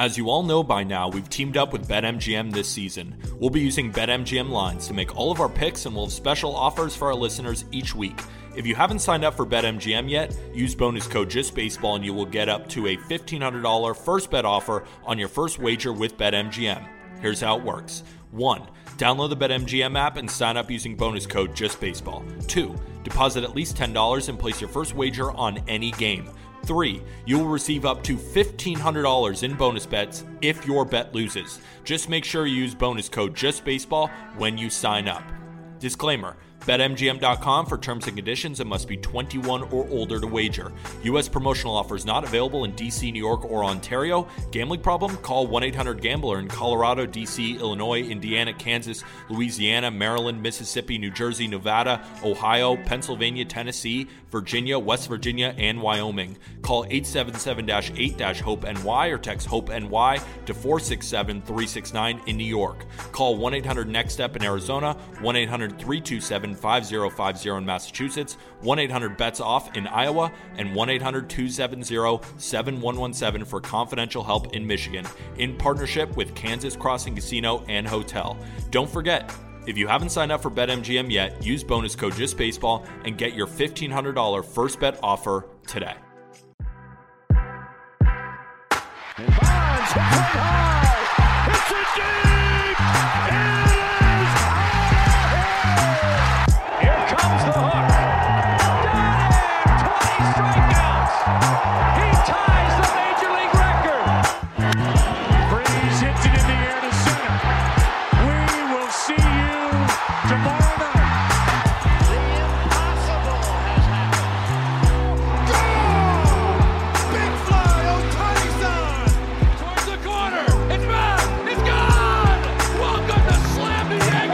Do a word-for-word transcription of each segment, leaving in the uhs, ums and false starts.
As you all know by now, we've teamed up with BetMGM this season. We'll be using BetMGM lines to make all of our picks, and we'll have special offers for our listeners each week. If you haven't signed up for BetMGM yet, use bonus code JustBaseball and you will get up to a fifteen hundred dollars first bet offer on your first wager with BetMGM. Here's how it works. one. Download the BetMGM app and sign up using bonus code JustBaseball. two. Deposit at least ten dollars and place your first wager on any game. three. You will receive up to fifteen hundred dollars in bonus bets if your bet loses. Just make sure you use bonus code JustBaseball when you sign up. Disclaimer. Bet M G M dot com for terms and conditions and must be twenty-one or older to wager. U S promotional offers not available in D C, New York, or Ontario. Gambling problem? Call one eight hundred gambler in Colorado, D C, Illinois, Indiana, Kansas, Louisiana, Maryland, Mississippi, New Jersey, Nevada, Ohio, Pennsylvania, Tennessee, Virginia, West Virginia, and Wyoming. Call eight seven seven, eight, HOPE N Y or text HOPE-NY to four six seven, three six nine in New York. Call one eight hundred next step in Arizona, one eight hundred, three two seven, five zero five zero in Massachusetts, one eight hundred bets off in Iowa, and one eight hundred, two seven zero, seven one one seven for confidential help in Michigan, in partnership with Kansas Crossing Casino and Hotel. Don't forget, if you haven't signed up for BetMGM yet, use bonus code JustBaseball and get your fifteen hundred dollars first bet offer today. And Bonds hit right high. It's a deep. It is out. Here comes the hook. Got him. twenty strikeouts. He ties the major league record. Freeze hits it in the air to center. We will see you tomorrow night. The impossible has happened. Goal! Big fly, Ohtani-san! Towards the corner. It's back. It's gone. Welcome to Slam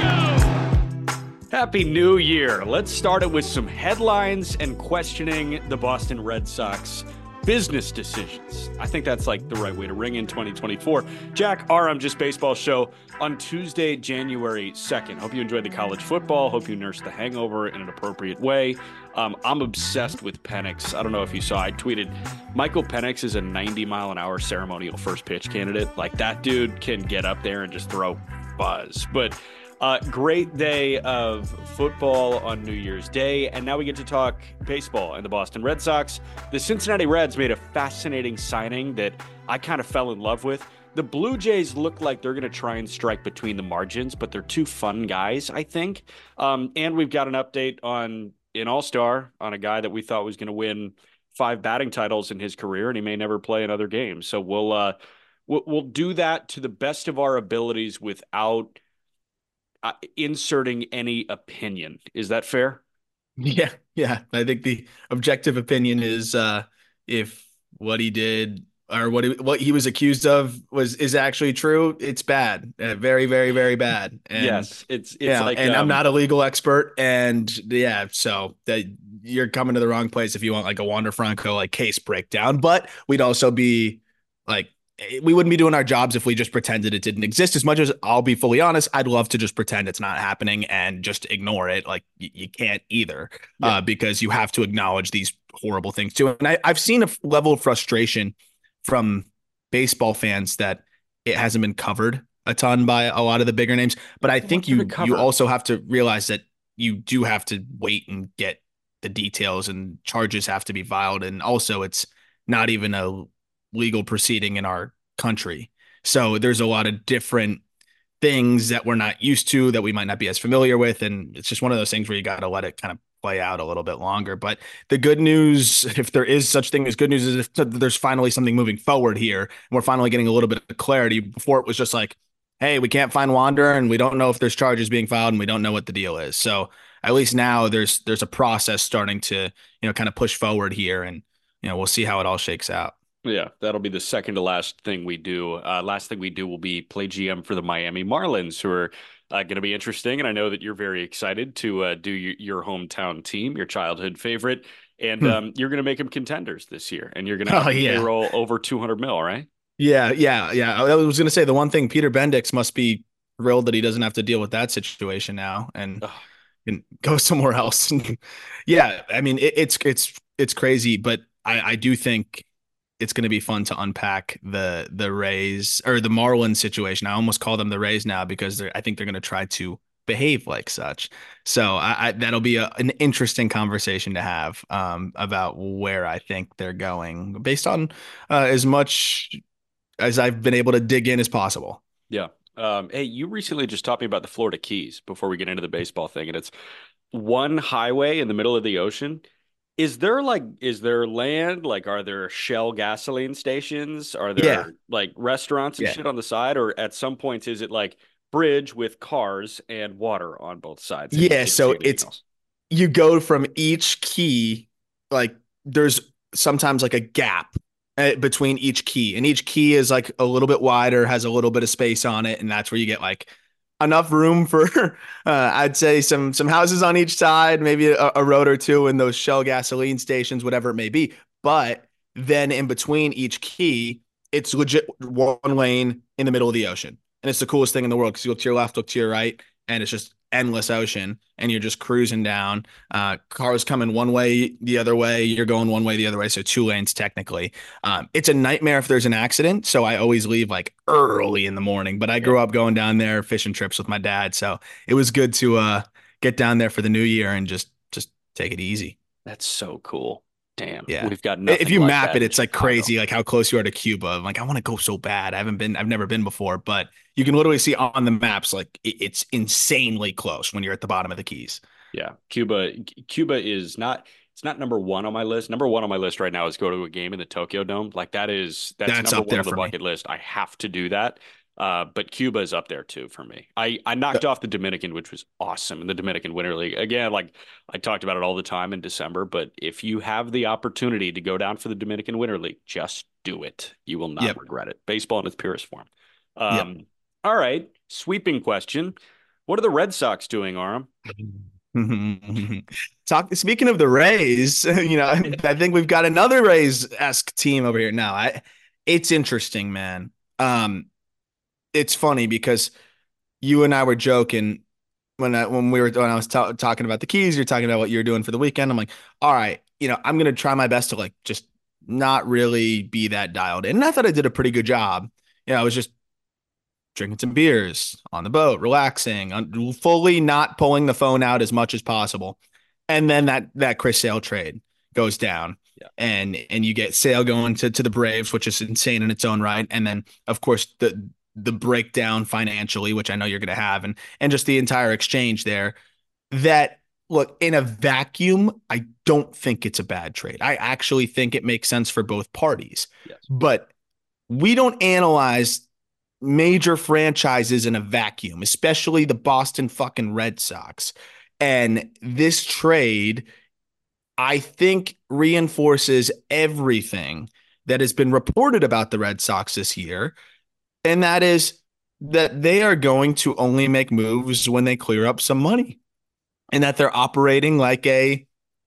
Diego. Happy New Year. Let's start it with some headlines and questioning the Boston Red Sox business decisions. I think that's like the right way to ring in twenty twenty-four. Jack, our I'm Just Baseball show on Tuesday, January second. Hope you enjoyed the college football. Hope you nursed the hangover in an appropriate way. Um, I'm obsessed with Penix. I don't know if you saw, I tweeted, Michael Penix is a ninety mile an hour ceremonial first pitch candidate. Like, that dude can get up there and just throw buzz. But Uh, great day of football on New Year's Day, and now we get to talk baseball and the Boston Red Sox. The Cincinnati Reds made a fascinating signing that I kind of fell in love with. The Blue Jays look like they're going to try and strike between the margins, but they're two fun guys, I think. Um, and we've got an update on an all-star, on a guy that we thought was going to win five batting titles in his career, and he may never play another game. So we'll uh, we'll, we'll do that to the best of our abilities without Uh, inserting any opinion. Is that fair? Yeah, yeah. I think the objective opinion is uh, if what he did or what he, what he was accused of was is actually true, it's bad, uh, very, very, very bad. And, yes, it's it's yeah, like, and um, I'm not a legal expert, and yeah, so that you're coming to the wrong place if you want like a Wander Franco like case breakdown. But we'd also be like, we wouldn't be doing our jobs if we just pretended it didn't exist. As much as I'll be fully honest, I'd love to just pretend it's not happening and just ignore it. Like y- you can't either, yeah. uh, because you have to acknowledge these horrible things too. And I, I've seen a f- level of frustration from baseball fans that it hasn't been covered a ton by a lot of the bigger names. But I think you you also have to realize that you do have to wait and get the details, and charges have to be filed. And also it's not even a legal proceeding in our country. So there's a lot of different things that we're not used to, that we might not be as familiar with. And it's just one of those things where you got to let it kind of play out a little bit longer. But the good news, if there is such thing as good news, is if there's finally something moving forward here, and we're finally getting a little bit of clarity. Before it was just like, hey, we can't find Wander, and we don't know if there's charges being filed, and we don't know what the deal is. So at least now there's there's a process starting to, you know, kind of push forward here, and, you know, we'll see how it all shakes out. Yeah, that'll be the second to last thing we do. Uh, last thing we do will be play G M for the Miami Marlins, who are uh, going to be interesting. And I know that you're very excited to uh, do your, your hometown team, your childhood favorite. And Hmm. um, you're going to make them contenders this year. And you're going to have Oh, a yeah. payroll over two hundred mil, right? Yeah, yeah, yeah. I was going to say the one thing, Peter Bendix must be thrilled that he doesn't have to deal with that situation now and Ugh. can go somewhere else. Yeah, I mean, it, it's it's it's crazy, but I, I do think it's going to be fun to unpack the the Rays or the Marlins situation. I almost call them the Rays now because they're I think they're going to try to behave like such. So I, I that'll be a, an interesting conversation to have um, about where I think they're going based on uh, as much as I've been able to dig in as possible. Yeah. Um, hey, you recently just taught me about the Florida Keys before we get into the baseball thing, and it's one highway in the middle of the ocean. Is there like, is there land? Like, are there Shell gasoline stations? Are Yeah, there like restaurants and yeah, shit on the side? Or at some points, is it like bridge with cars and water on both sides and you yeah. can't see So anything it's else? you go from each key, like there's sometimes like a gap uh, between each key, and each key is like a little bit wider, has a little bit of space on it, and that's where you get like enough room for uh, I'd say some some houses on each side, maybe a, a road or two in those Shell gasoline stations, whatever it may be. But then in between each key, it's legit one lane in the middle of the ocean, and it's the coolest thing in the world because you look to your left, look to your right, and it's just endless ocean, and you're just cruising down. Uh, cars coming one way, the other way. You're going one way, the other way. So two lanes technically. Um, it's a nightmare if there's an accident. So I always leave like early in the morning. But I Yeah, grew up going down there fishing trips with my dad, so it was good to uh, get down there for the new year and just just take it easy. that's so cool. Damn, Yeah. we've got If nothing you like map that it, in it's like Chicago. crazy, like how close you are to Cuba. I'm like, I want to go so bad. I haven't been, I've never been before, but you can literally see on the maps, like it- it's insanely close when you're at the bottom of the Keys. Yeah, Cuba. Cuba is not. It's not number one on my list. Number one on my list right now is go to a game in the Tokyo Dome. Like that is that's That's number up one there on the for me. bucket list. I have to do that. Uh, but Cuba is up there too for me. I I knocked off the Dominican, which was awesome, in the Dominican Winter League. Again, like I talked about it all the time in December. But if you have the opportunity to go down for the Dominican Winter League, just do it. You will not Yep. regret it. Baseball in its purest form. Yep. Um, all right, sweeping question. What are the Red Sox doing, Aram? Talk. Speaking of the Rays, you know, I think we've got another Rays-esque team over here now. I, it's interesting, man. Um, it's funny because you and I were joking when I, when we were when I was ta- talking about the Keys. You're talking about what you're doing for the weekend. I'm like, all right, you know, I'm gonna try my best to like just not really be that dialed in. And I thought I did a pretty good job. You know, I was just drinking some beers on the boat, relaxing, un- fully not pulling the phone out as much as possible. And then that that Chris Sale trade goes down, Yeah. and and you get Sale going to to the Braves, which is insane in its own right. And then of course the the breakdown financially, which I know you're going to have, and and just the entire exchange there. That look in a vacuum, I don't think it's a bad trade. I actually think it makes sense for both parties, Yes. but we don't analyze major franchises in a vacuum, especially the Boston fucking Red Sox. And this trade, I think, reinforces everything that has been reported about the Red Sox this year. And that is that they are going to only make moves when they clear up some money and that they're operating like a,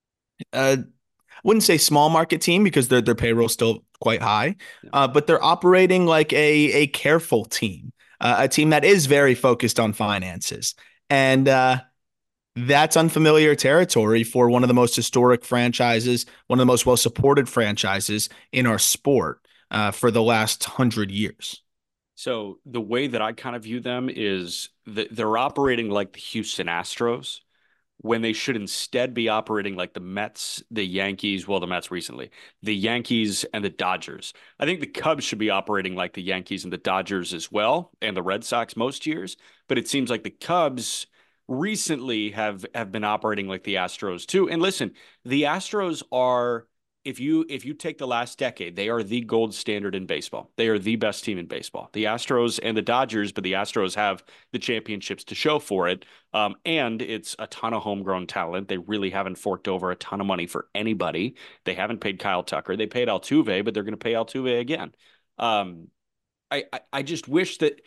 a wouldn't say small market team because their their payroll's still quite high, Yeah. uh, but they're operating like a a careful team, uh, a team that is very focused on finances, and uh, that's unfamiliar territory for one of the most historic franchises, one of the most well supported franchises in our sport uh, for the last hundred years. So the way that I kind of view them is that they're operating like the Houston Astros when they should instead be operating like the Mets, the Yankees, well, the Mets recently, the Yankees and the Dodgers. I think the Cubs should be operating like the Yankees and the Dodgers as well, and the Red Sox most years. But it seems like the Cubs recently have have been operating like the Astros too. And listen, the Astros are if you if you take the last decade, they are the gold standard in baseball. They are the best team in baseball. The Astros and the Dodgers, but the Astros have the championships to show for it. Um, and it's a ton of homegrown talent. They really haven't forked over a ton of money for anybody. They haven't paid Kyle Tucker. They paid Altuve, but they're going to pay Altuve again. Um, I, I I just wish that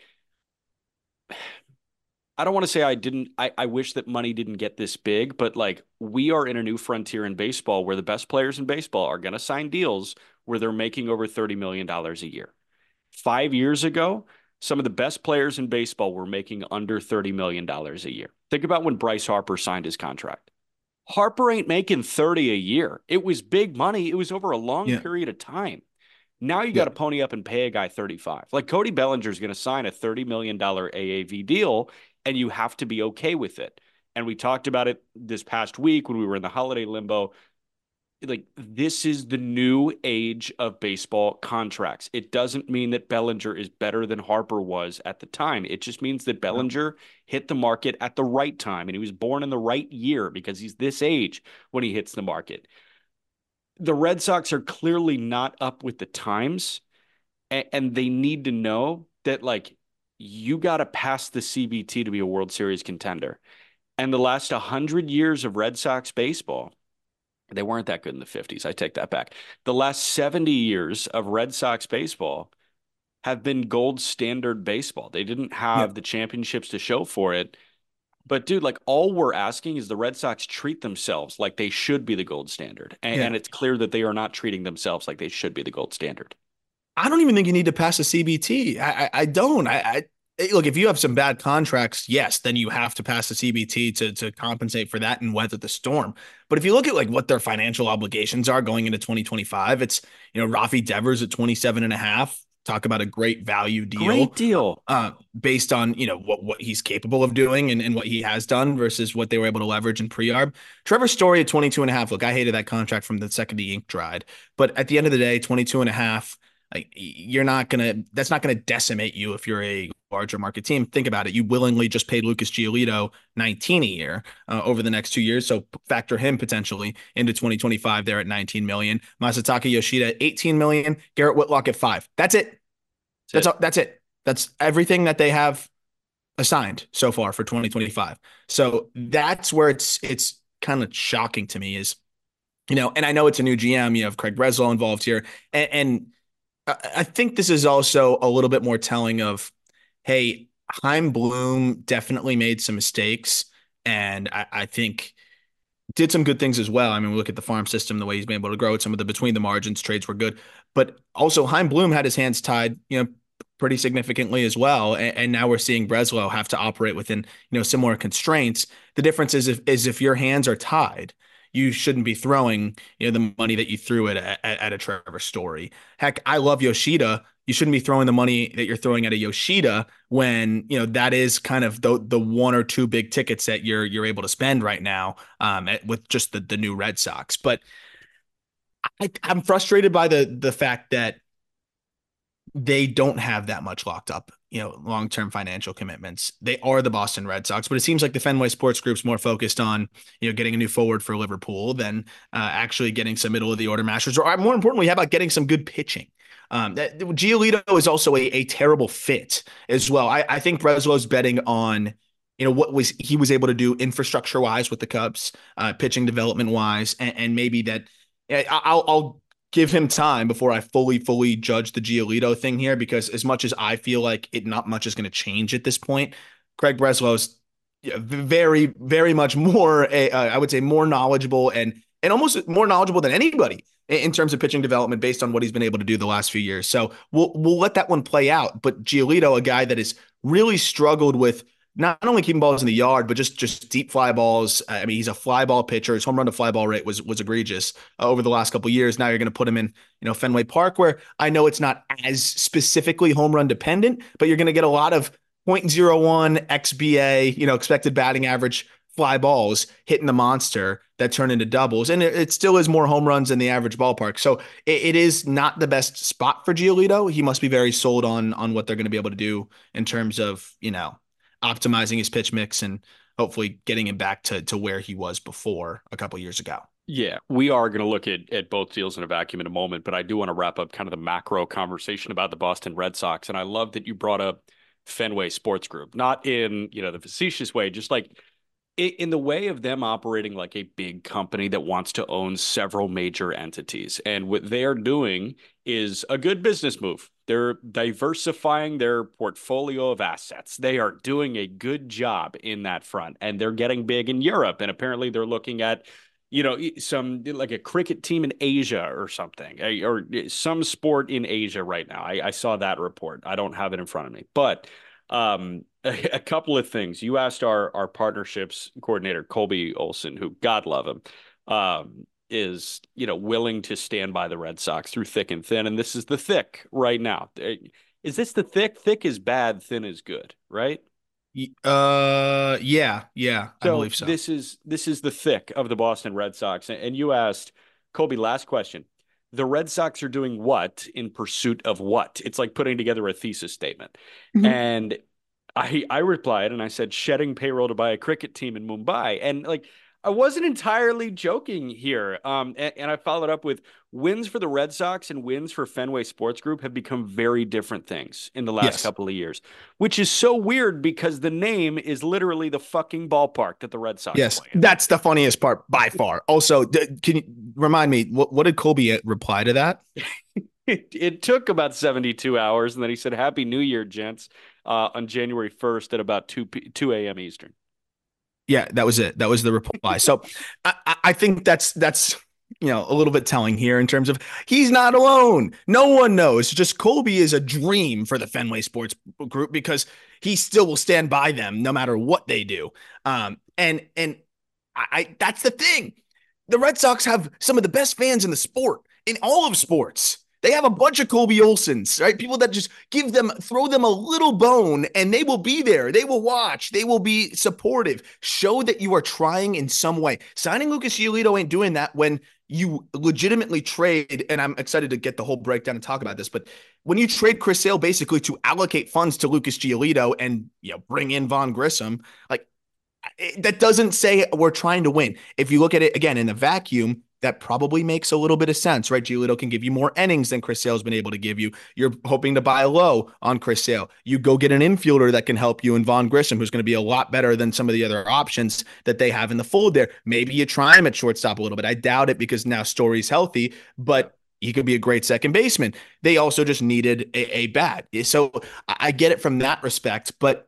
I don't want to say I didn't. I, I wish that money didn't get this big, but like we are in a new frontier in baseball where the best players in baseball are going to sign deals where they're making over thirty million dollars a year. Five years ago, some of the best players in baseball were making under thirty million dollars a year. Think about when Bryce Harper signed his contract. Harper ain't making thirty a year. It was big money. It was over a long Yeah. period of time. Now you got to pony up and pay a guy thirty-five. Like Cody Bellinger is going to sign a thirty million dollars A A V deal, and you have to be okay with it. And we talked about it this past week when we were in the holiday limbo. Like, this is the new age of baseball contracts. It doesn't mean that Bellinger is better than Harper was at the time. It just means that Bellinger hit the market at the right time, and he was born in the right year because he's this age when he hits the market. The Red Sox are clearly not up with the times, and, and they need to know that, like, you got to pass the C B T to be a World Series contender. And the last one hundred years of Red Sox baseball, they weren't that good in the fifties. I take that back. The last seventy years of Red Sox baseball have been gold standard baseball. They didn't have yeah. the championships to show for it. But, dude, like, all we're asking is the Red Sox treat themselves like they should be the gold standard. And, yeah. and it's clear that they are not treating themselves like they should be the gold standard. I don't even think you need to pass a C B T. I, I, I don't. I, I look, if you have some bad contracts, yes, then you have to pass the C B T to to compensate for that and weather the storm. But if you look at like what their financial obligations are going into twenty twenty-five, it's, you know, Rafi Devers at twenty-seven and a half. Talk about a great value deal. Great deal. Uh, based on, you know, what, what he's capable of doing and, and what he has done versus what they were able to leverage in pre-arb. Trevor Story at twenty-two and a half. Look, I hated that contract from the second the ink dried. But at the end of the day, twenty-two and a half, like, you're not going to, that's not going to decimate you if you're a larger market team. Think about it. You willingly just paid Lucas Giolito nineteen a year uh, over the next two years. So factor him potentially into twenty twenty-five there at nineteen million. Masataka Yoshida at eighteen million. Garrett Whitlock at five. That's it. That's, that's it. All, that's it. That's everything that they have assigned so far for twenty twenty-five. So that's where it's, it's kind of shocking to me is, you know, and I know it's a new G M, you have Craig Breslow involved here. And, and I think this is also a little bit more telling of, hey, Chaim Bloom definitely made some mistakes, and I, I think did some good things as well. I mean, we look at the farm system, the way he's been able to grow it. Some of the between the margins trades were good, but also Chaim Bloom had his hands tied, you know, pretty significantly as well. And, and now we're seeing Breslow have to operate within, you know, similar constraints. The difference is if is if your hands are tied, you shouldn't be throwing, you know, the money that you threw at, at, at a Trevor Story. Heck, I love Yoshida. You shouldn't be throwing the money that you're throwing at a Yoshida when, you know, that is kind of the the one or two big tickets that you're you're able to spend right now um, at, with just the the new Red Sox. But I, I'm frustrated by the the fact that they don't have that much locked up, you know, long-term financial commitments. They are the Boston Red Sox, but it seems like the Fenway Sports Group's more focused on, you know, getting a new forward for Liverpool than uh, actually getting some middle of the order masters, or more importantly, how about getting some good pitching? Um, that Giolito is also a, a terrible fit as well. I, I think Breslow's betting on, you know, what was he was able to do infrastructure wise with the Cubs, uh, pitching development wise, and, and maybe that I'll, I'll give him time before I fully, fully judge the Giolito thing here, because as much as I feel like it, not much is going to change at this point. Craig Breslow's very, very much more, uh, I would say, more knowledgeable and and almost more knowledgeable than anybody in terms of pitching development based on what he's been able to do the last few years. So we'll we'll let that one play out. But Giolito, a guy that has really struggled with not only keeping balls in the yard, but just just deep fly balls. I mean, he's a fly ball pitcher. His home run to fly ball rate was was egregious uh, over the last couple of years. Now you're going to put him in, you know, Fenway Park, where I know it's not as specifically home run dependent, but you're going to get a lot of point oh one X B A, you know, expected batting average fly balls hitting the monster that turn into doubles. And it, it still is more home runs than the average ballpark. So it, it is not the best spot for Giolito. He must be very sold on on what they're going to be able to do in terms of, you know, optimizing his pitch mix and hopefully getting him back to, to where he was before a couple of years ago. Yeah, we are going to look at, at both deals in a vacuum in a moment, but I do want to wrap up kind of the macro conversation about the Boston Red Sox. And I love that you brought up Fenway Sports Group, not in, you know, the facetious way, just like in the way of them operating like a big company that wants to own several major entities. And what they are doing is a good business move. They're diversifying their portfolio of assets. They are doing a good job in that front, and they're getting big in Europe. And apparently they're looking at, you know, some like a cricket team in Asia or something, or some sport in Asia right now. I, I saw that report. I don't have it in front of me, but um, a, a couple of things. You asked our, our partnerships coordinator, Colby Olson, who God love him. Um, is, you know, willing to stand by the Red Sox through thick and thin. And this is the thick right now. Is this the thick? Thick is bad, thin is good, right? Uh, yeah, yeah, I So believe so. this is this is the thick of the Boston Red Sox. And you asked, Colby, last question. The Red Sox are doing what in pursuit of what? It's like putting together a thesis statement. Mhm. And I I replied and I said shedding payroll to buy a cricket team in Mumbai. And like I wasn't entirely joking here. Um, and, and I followed up with wins for the Red Sox and wins for Fenway Sports Group have become very different things in the last Yes. couple of years, which is so weird because the name is literally the fucking ballpark that the Red Sox Yes, play in. that's the funniest part by far. Also, d- can you remind me what, what did Colby reply to that? It, it took about seventy-two hours, and then he said, "Happy New Year, gents," uh, on January first at about two two a m Eastern. Yeah, that was it. That was the reply. So I, I I think that's that's you know a little bit telling here in terms of he's not alone. No one knows. Just Colby is a dream for the Fenway Sports Group because he still will stand by them no matter what they do. Um, and and I, I that's the thing. The Red Sox have some of the best fans in the sport, in all of sports. They have a bunch of Colby Olsons, right? People that just give them, throw them a little bone and they will be there. They will watch. They will be supportive. Show that you are trying in some way. Signing Lucas Giolito ain't doing that when you legitimately trade, and I'm excited to get the whole breakdown and talk about this, but when you trade Chris Sale basically to allocate funds to Lucas Giolito and you know bring in Vaughn Grissom, like that doesn't say we're trying to win. If you look at it again in the vacuum, that probably makes a little bit of sense, right? Giolito can give you more innings than Chris Sale's been able to give you. You're hoping to buy low on Chris Sale. You go get an infielder that can help you in Vaughn Grissom, who's going to be a lot better than some of the other options that they have in the fold there. Maybe you try him at shortstop a little bit. I doubt it because now Story's healthy, but he could be a great second baseman. They also just needed a, a bat. So I get it from that respect, but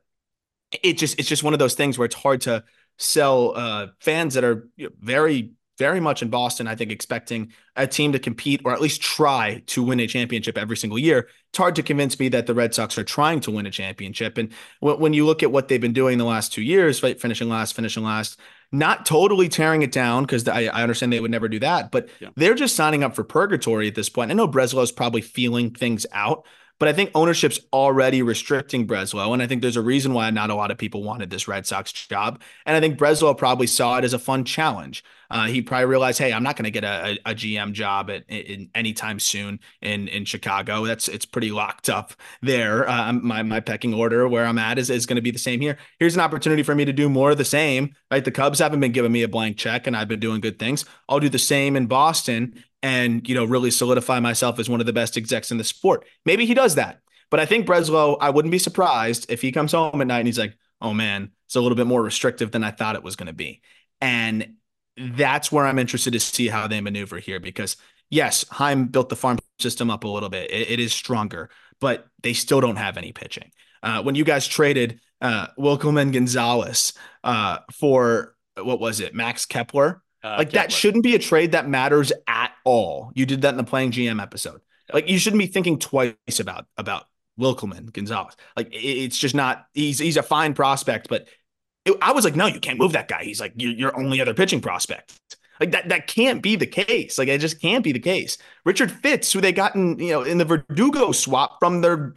it just it's just one of those things where it's hard to sell uh, fans that are you know, very very much in Boston, I think, expecting a team to compete or at least try to win a championship every single year. It's hard to convince me that the Red Sox are trying to win a championship. And when you look at what they've been doing the last two years, right, finishing last, finishing last, not totally tearing it down because I, I understand they would never do that, but yeah. They're just signing up for purgatory at this point. I know Breslow's probably feeling things out, but I think ownership's already restricting Breslow. And I think there's a reason why not a lot of people wanted this Red Sox job. And I think Breslow probably saw it as a fun challenge. Uh, he probably realized, hey, I'm not going to get a, a G M job at in, anytime soon in, in Chicago. That's it's pretty locked up there. Uh, my my pecking order where I'm at is, is going to be the same here. Here's an opportunity for me to do more of the same. Right, the Cubs haven't been giving me a blank check, and I've been doing good things. I'll do the same in Boston, and you know really solidify myself as one of the best execs in the sport. Maybe he does that, but I think Breslow, I wouldn't be surprised if he comes home at night and he's like, "Oh man, it's a little bit more restrictive than I thought it was going to be," and that's where I'm interested to see how they maneuver here because yes, Heim built the farm system up a little bit. It, it is stronger, but they still don't have any pitching. Uh, when you guys traded uh, Wilkelman Gonzalez uh, for what was it, Max Kepler? Uh, like Kepler. That shouldn't be a trade that matters at all. You did that in the Playing G M episode. Yep. Like you shouldn't be thinking twice about about Wilkelman Gonzalez. Like it, it's just not. He's he's a fine prospect, but. It, I was like, no, you can't move that guy. He's like, you're your only other pitching prospect. Like that, that can't be the case. Like it just can't be the case. Richard Fitz, who they got in, you know, in the Verdugo swap from their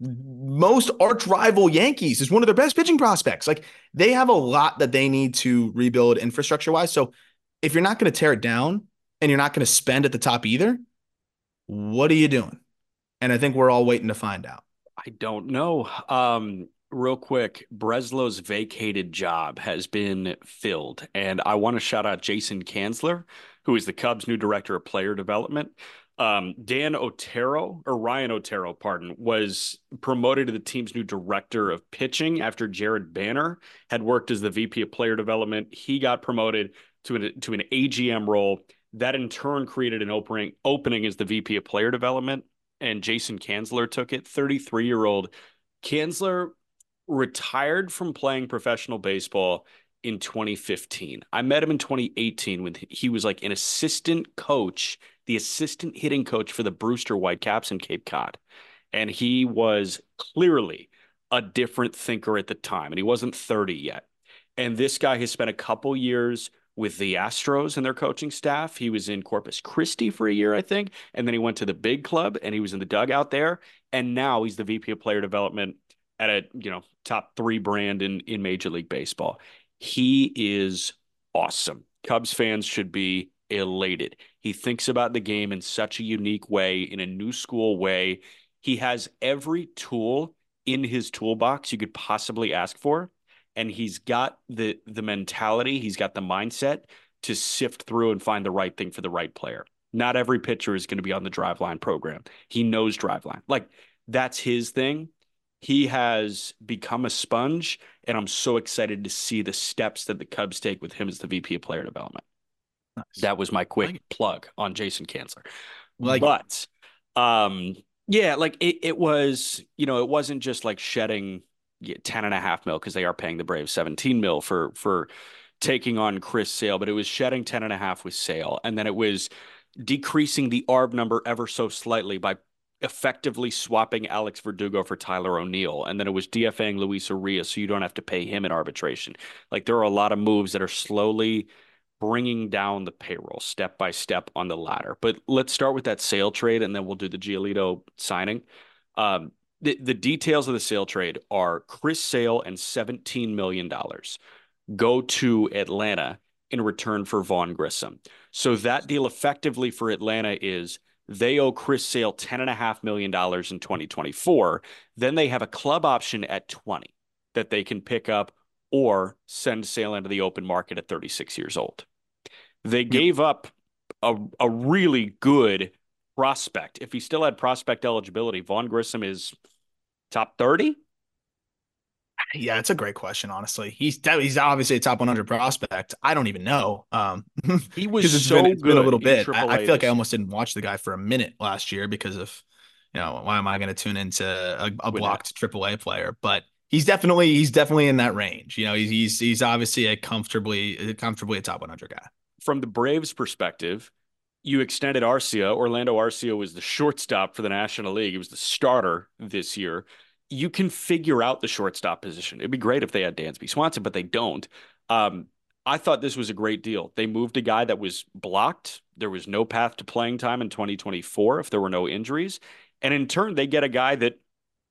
most arch rival Yankees, is one of their best pitching prospects. Like they have a lot that they need to rebuild infrastructure wise. So if you're not going to tear it down and you're not going to spend at the top either, what are you doing? And I think we're all waiting to find out. I don't know. Um, Real quick, Breslow's vacated job has been filled, and I want to shout out Jason Kanzler, who is the Cubs' new director of player development. Um, Dan Otero, or Ryan Otero, pardon, was promoted to the team's new director of pitching after Jared Banner had worked as the V P of player development. He got promoted to an, to an A G M role. That in turn created an opening, opening as the V P of player development, and Jason Kanzler took it. thirty-three-year-old Kanzler retired from playing professional baseball in twenty fifteen. I met him in twenty eighteen when he was like an assistant coach, the assistant hitting coach for the Brewster Whitecaps in Cape Cod. And he was clearly a different thinker at the time, and he wasn't thirty yet. And this guy has spent a couple years with the Astros and their coaching staff. He was in Corpus Christi for a year, I think, and then he went to the big club and he was in the dugout there. And now he's the V P of player development at a, you know, top three brand in, in Major League Baseball. He is awesome. Cubs fans should be elated. He thinks about the game in such a unique way, in a new school way. He has every tool in his toolbox you could possibly ask for. And he's got the the mentality, he's got the mindset to sift through and find the right thing for the right player. Not every pitcher is going to be on the Driveline program. He knows Driveline. Like, that's his thing. He has become a sponge, and I'm so excited to see the steps that the Cubs take with him as the V P of player development. Nice. That was my quick like plug on Jason Kanzler. Like but, um, yeah, like it, it was, you know, it wasn't just like shedding ten and a half mil because they are paying the Braves seventeen mil for, for taking on Chris Sale, but it was shedding ten and a half with Sale. And then it was decreasing the A R B number ever so slightly by effectively swapping Alex Verdugo for Tyler O'Neill. And then it was DFAing Luis Urias so you don't have to pay him in arbitration. Like, there are a lot of moves that are slowly bringing down the payroll step by step on the ladder. But let's start with that Sale trade, and then we'll do the Giolito signing. Um, the, the details of the Sale trade are Chris Sale and seventeen million dollars go to Atlanta in return for Vaughn Grissom. So that deal effectively for Atlanta is they owe Chris Sale ten point five million dollars in twenty twenty-four. Then they have a club option at twenty that they can pick up or send Sale into the open market at thirty-six years old. They gave yep. up a, a really good prospect. If he still had prospect eligibility, Vaughn Grissom is top thirty? Yeah, it's a great question, honestly. He's he's obviously a top one hundred prospect. I don't even know. Um, he was it's so been, it's good been a little bit. I, I feel like this. I almost didn't watch the guy for a minute last year because of, you know, why am I going to tune into a, a blocked triple A player? But he's definitely he's definitely in that range. You know, he's he's, he's obviously a comfortably comfortably a top one hundred guy. From the Braves' perspective, you extended Arcia. Orlando Arcia was the shortstop for the National League. He was the starter this year. You can figure out the shortstop position. It'd be great if they had Dansby Swanson, but they don't. Um, I thought this was a great deal. They moved a guy that was blocked. There was no path to playing time in twenty twenty-four if there were no injuries. And in turn, they get a guy that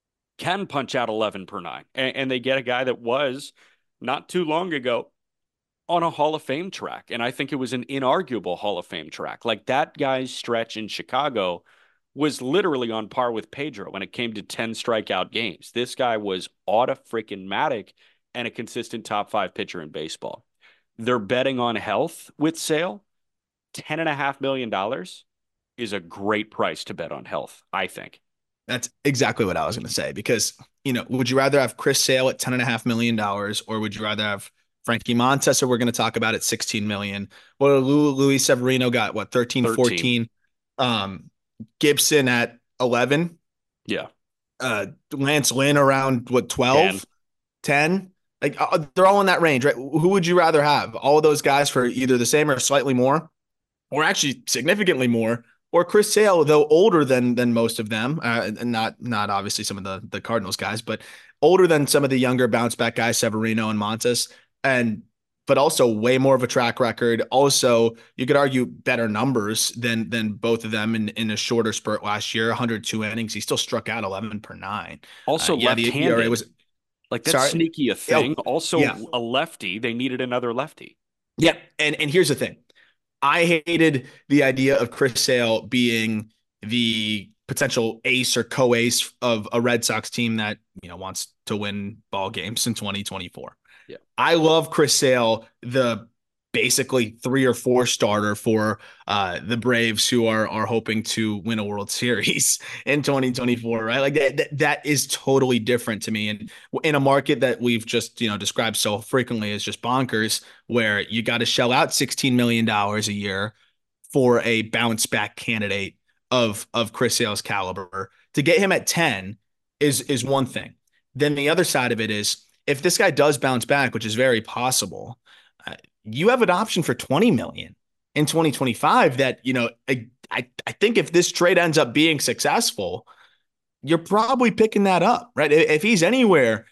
can punch out eleven per nine. And, and they get a guy that was, not too long ago, on a Hall of Fame track. And I think it was an inarguable Hall of Fame track. Like, that guy's stretch in Chicago was literally on par with Pedro when it came to ten strikeout games. This guy was auto-freaking-matic and a consistent top five pitcher in baseball. They're betting on health with Sale. ten point five million dollars is a great price to bet on health, I think. That's exactly what I was going to say, because, you know, would you rather have Chris Sale at ten point five million dollars, or would you rather have Frankie Montas, we're going to talk about at sixteen million dollars? Well, Luis Severino got, what, thirteen, thirteen. fourteen? Um, Gibson at eleven. Yeah. Uh, Lance Lynn around what, twelve, ten? Like, uh, they're all in that range, right? Who would you rather have? All of those guys for either the same or slightly more, or actually significantly more, or Chris Sale, though older than than most of them, uh, and not not obviously some of the the Cardinals guys, but older than some of the younger bounce back guys, Severino and Montas, and but also way more of a track record. Also, you could argue better numbers than than both of them in, in a shorter spurt last year, one hundred two innings. He still struck out eleven per nine. Also, uh, yeah, left-handed. It was like that's sorry? sneaky a thing. Oh, also, yeah. a lefty. They needed another lefty. Yeah, and and here's the thing. I hated the idea of Chris Sale being the potential ace or co-ace of a Red Sox team that, you know, wants to win ball games in twenty twenty-four. Yeah. I love Chris Sale, the basically three or four starter for uh, the Braves, who are are hoping to win a World Series in twenty twenty-four, right? Like that, that, that is totally different to me. And in a market that we've just, you know, described so frequently as just bonkers, where you got to shell out sixteen million dollars a year for a bounce back candidate of, of Chris Sale's caliber, to get him at ten is, is one thing. Then the other side of it is, if this guy does bounce back, which is very possible, uh, you have an option for twenty million dollars in twenty twenty-five that, you know, I, I, I think if this trade ends up being successful, you're probably picking that up, right? If he's anywhere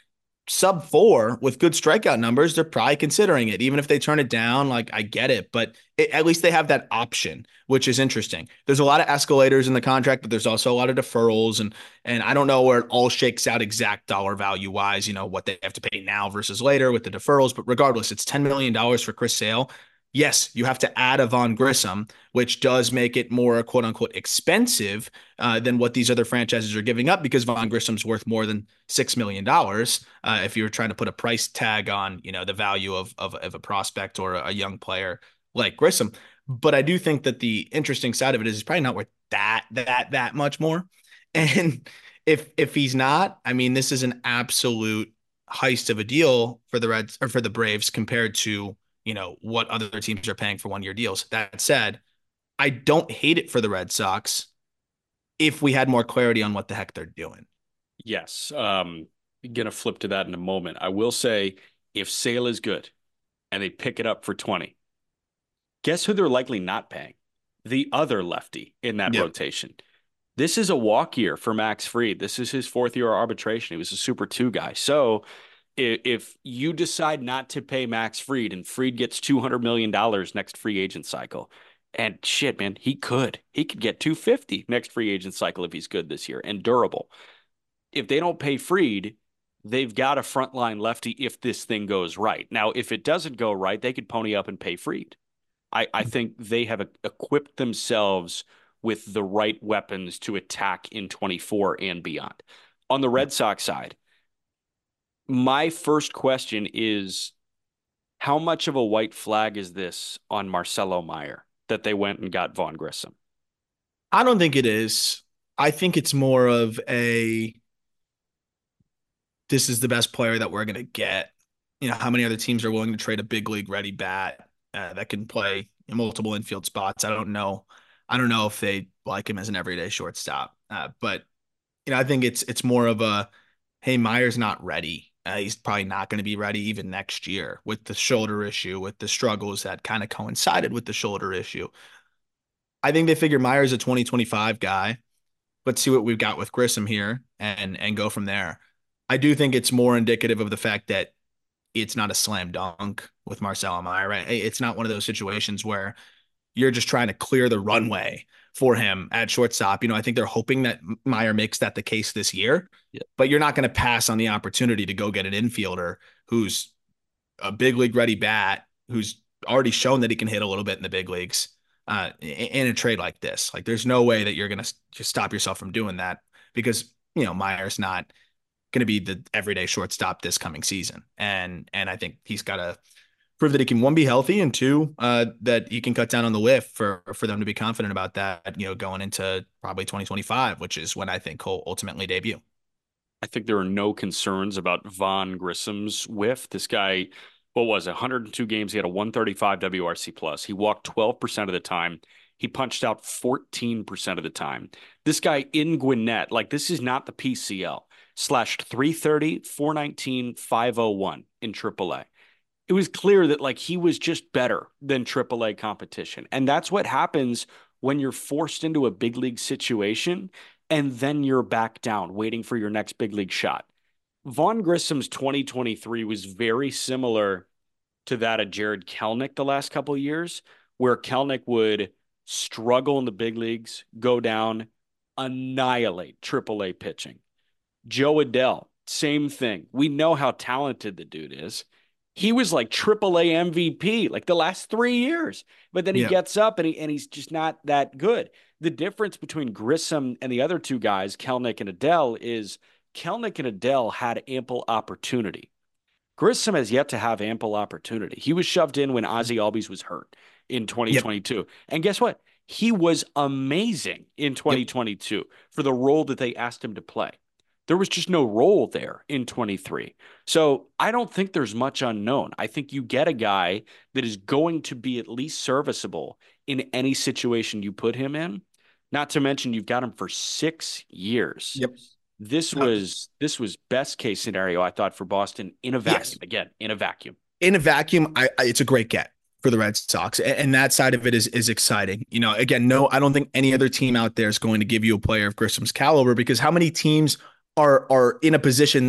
sub four with good strikeout numbers, they're probably considering it. Even if they turn it down, like I get it, but it, at least they have that option, which is interesting. There's a lot of escalators in the contract, but there's also a lot of deferrals, and and I don't know where it all shakes out exact dollar value wise. You know what they have to pay now versus later with the deferrals, but regardless, it's ten million dollars for Chris Sale. Yes, you have to add a Vaughn Grissom, which does make it more quote unquote expensive uh, than what these other franchises are giving up because Vaughn Grissom's worth more than six million dollars. Uh, if you're trying to put a price tag on, you know, the value of, of, of a prospect or a young player like Grissom. But I do think that the interesting side of it is he's probably not worth that, that, that much more. And if, if he's not, I mean, this is an absolute heist of a deal for the Reds or for the Braves compared to, you know, what other teams are paying for one-year deals. That said, I don't hate it for the Red Sox if we had more clarity on what the heck they're doing. Yes. Um, going to flip to that in a moment. I will say if Sale is good and they pick it up for twenty, guess who they're likely not paying? The other lefty in that yep. rotation. This is a walk year for Max Fried. This is his fourth year of arbitration. He was a Super two guy. So if you decide not to pay Max Fried and Fried gets two hundred million dollars next free agent cycle, and shit, man, he could. He could get two hundred fifty next free agent cycle if he's good this year and durable. If they don't pay Fried, they've got a frontline lefty if this thing goes right. Now, if it doesn't go right, they could pony up and pay Fried. I, I think they have a, equipped themselves with the right weapons to attack in twenty-four and beyond. On the Red Sox side, my first question is, how much of a white flag is this on Marcelo Meyer that they went and got Vaughn Grissom? I don't think it is. I think it's more of a, this is the best player that we're going to get. You know, how many other teams are willing to trade a big league ready bat uh, that can play in multiple infield spots? I don't know. I don't know if they like him as an everyday shortstop. Uh, but, you know, I think it's, it's more of a, hey, Meyer's not ready. Uh, he's probably not going to be ready even next year with the shoulder issue, with the struggles that kind of coincided with the shoulder issue. I think they figure Meyer's a twenty twenty-five guy. Let's see what we've got with Grissom here and, and go from there. I do think it's more indicative of the fact that it's not a slam dunk with Marcelo Meyer, right? It's not one of those situations where you're just trying to clear the runway for him at shortstop. You know, I think they're hoping that Meyer makes that the case this year, yeah. But you're not going to pass on the opportunity to go get an infielder who's a big league ready bat, who's already shown that he can hit a little bit in the big leagues uh, in a trade like this. Like there's no way that you're going to just stop yourself from doing that because, you know, Meyer's not going to be the everyday shortstop this coming season. And, and I think he's got to prove that he can, one, be healthy, and two, uh, that he can cut down on the whiff for, for them to be confident about that, you know, going into probably twenty twenty-five, which is when I think he'll ultimately debut. I think there are no concerns about Vaughn Grissom's whiff. This guy, what was it, one hundred two games, he had a one thirty-five W R C plus. He walked twelve percent of the time. He punched out fourteen percent of the time. This guy in Gwinnett, like this is not the P C L, slashed three thirty, four nineteen, five oh one in triple A. It was clear that like he was just better than triple A competition. And that's what happens when you're forced into a big league situation and then you're back down waiting for your next big league shot. Vaughn Grissom's twenty twenty-three was very similar to that of Jared Kelenic the last couple of years, where Kelenic would struggle in the big leagues, go down, annihilate triple A pitching. Joe Adell, same thing. We know how talented the dude is. He was like triple A M V P like the last three years, but then he yeah. gets up and he and he's just not that good. The difference between Grissom and the other two guys, Kelenic and Adell, is Kelenic and Adell had ample opportunity. Grissom has yet to have ample opportunity. He was shoved in when Ozzie Albies was hurt in twenty twenty-two. Yep. And guess what? He was amazing in twenty twenty-two yep. for the role that they asked him to play. There was just no role there in twenty-three. So I don't think there's much unknown. I think you get a guy that is going to be at least serviceable in any situation you put him in. Not to mention you've got him for six years. Yep. This was this was best case scenario, I thought, for Boston in a vacuum. Yes. Again, in a vacuum. In a vacuum, I, I, it's a great get for the Red Sox. And, and that side of it is is exciting. You know, again, no, I don't think any other team out there is going to give you a player of Grissom's caliber, because how many teams are are in a position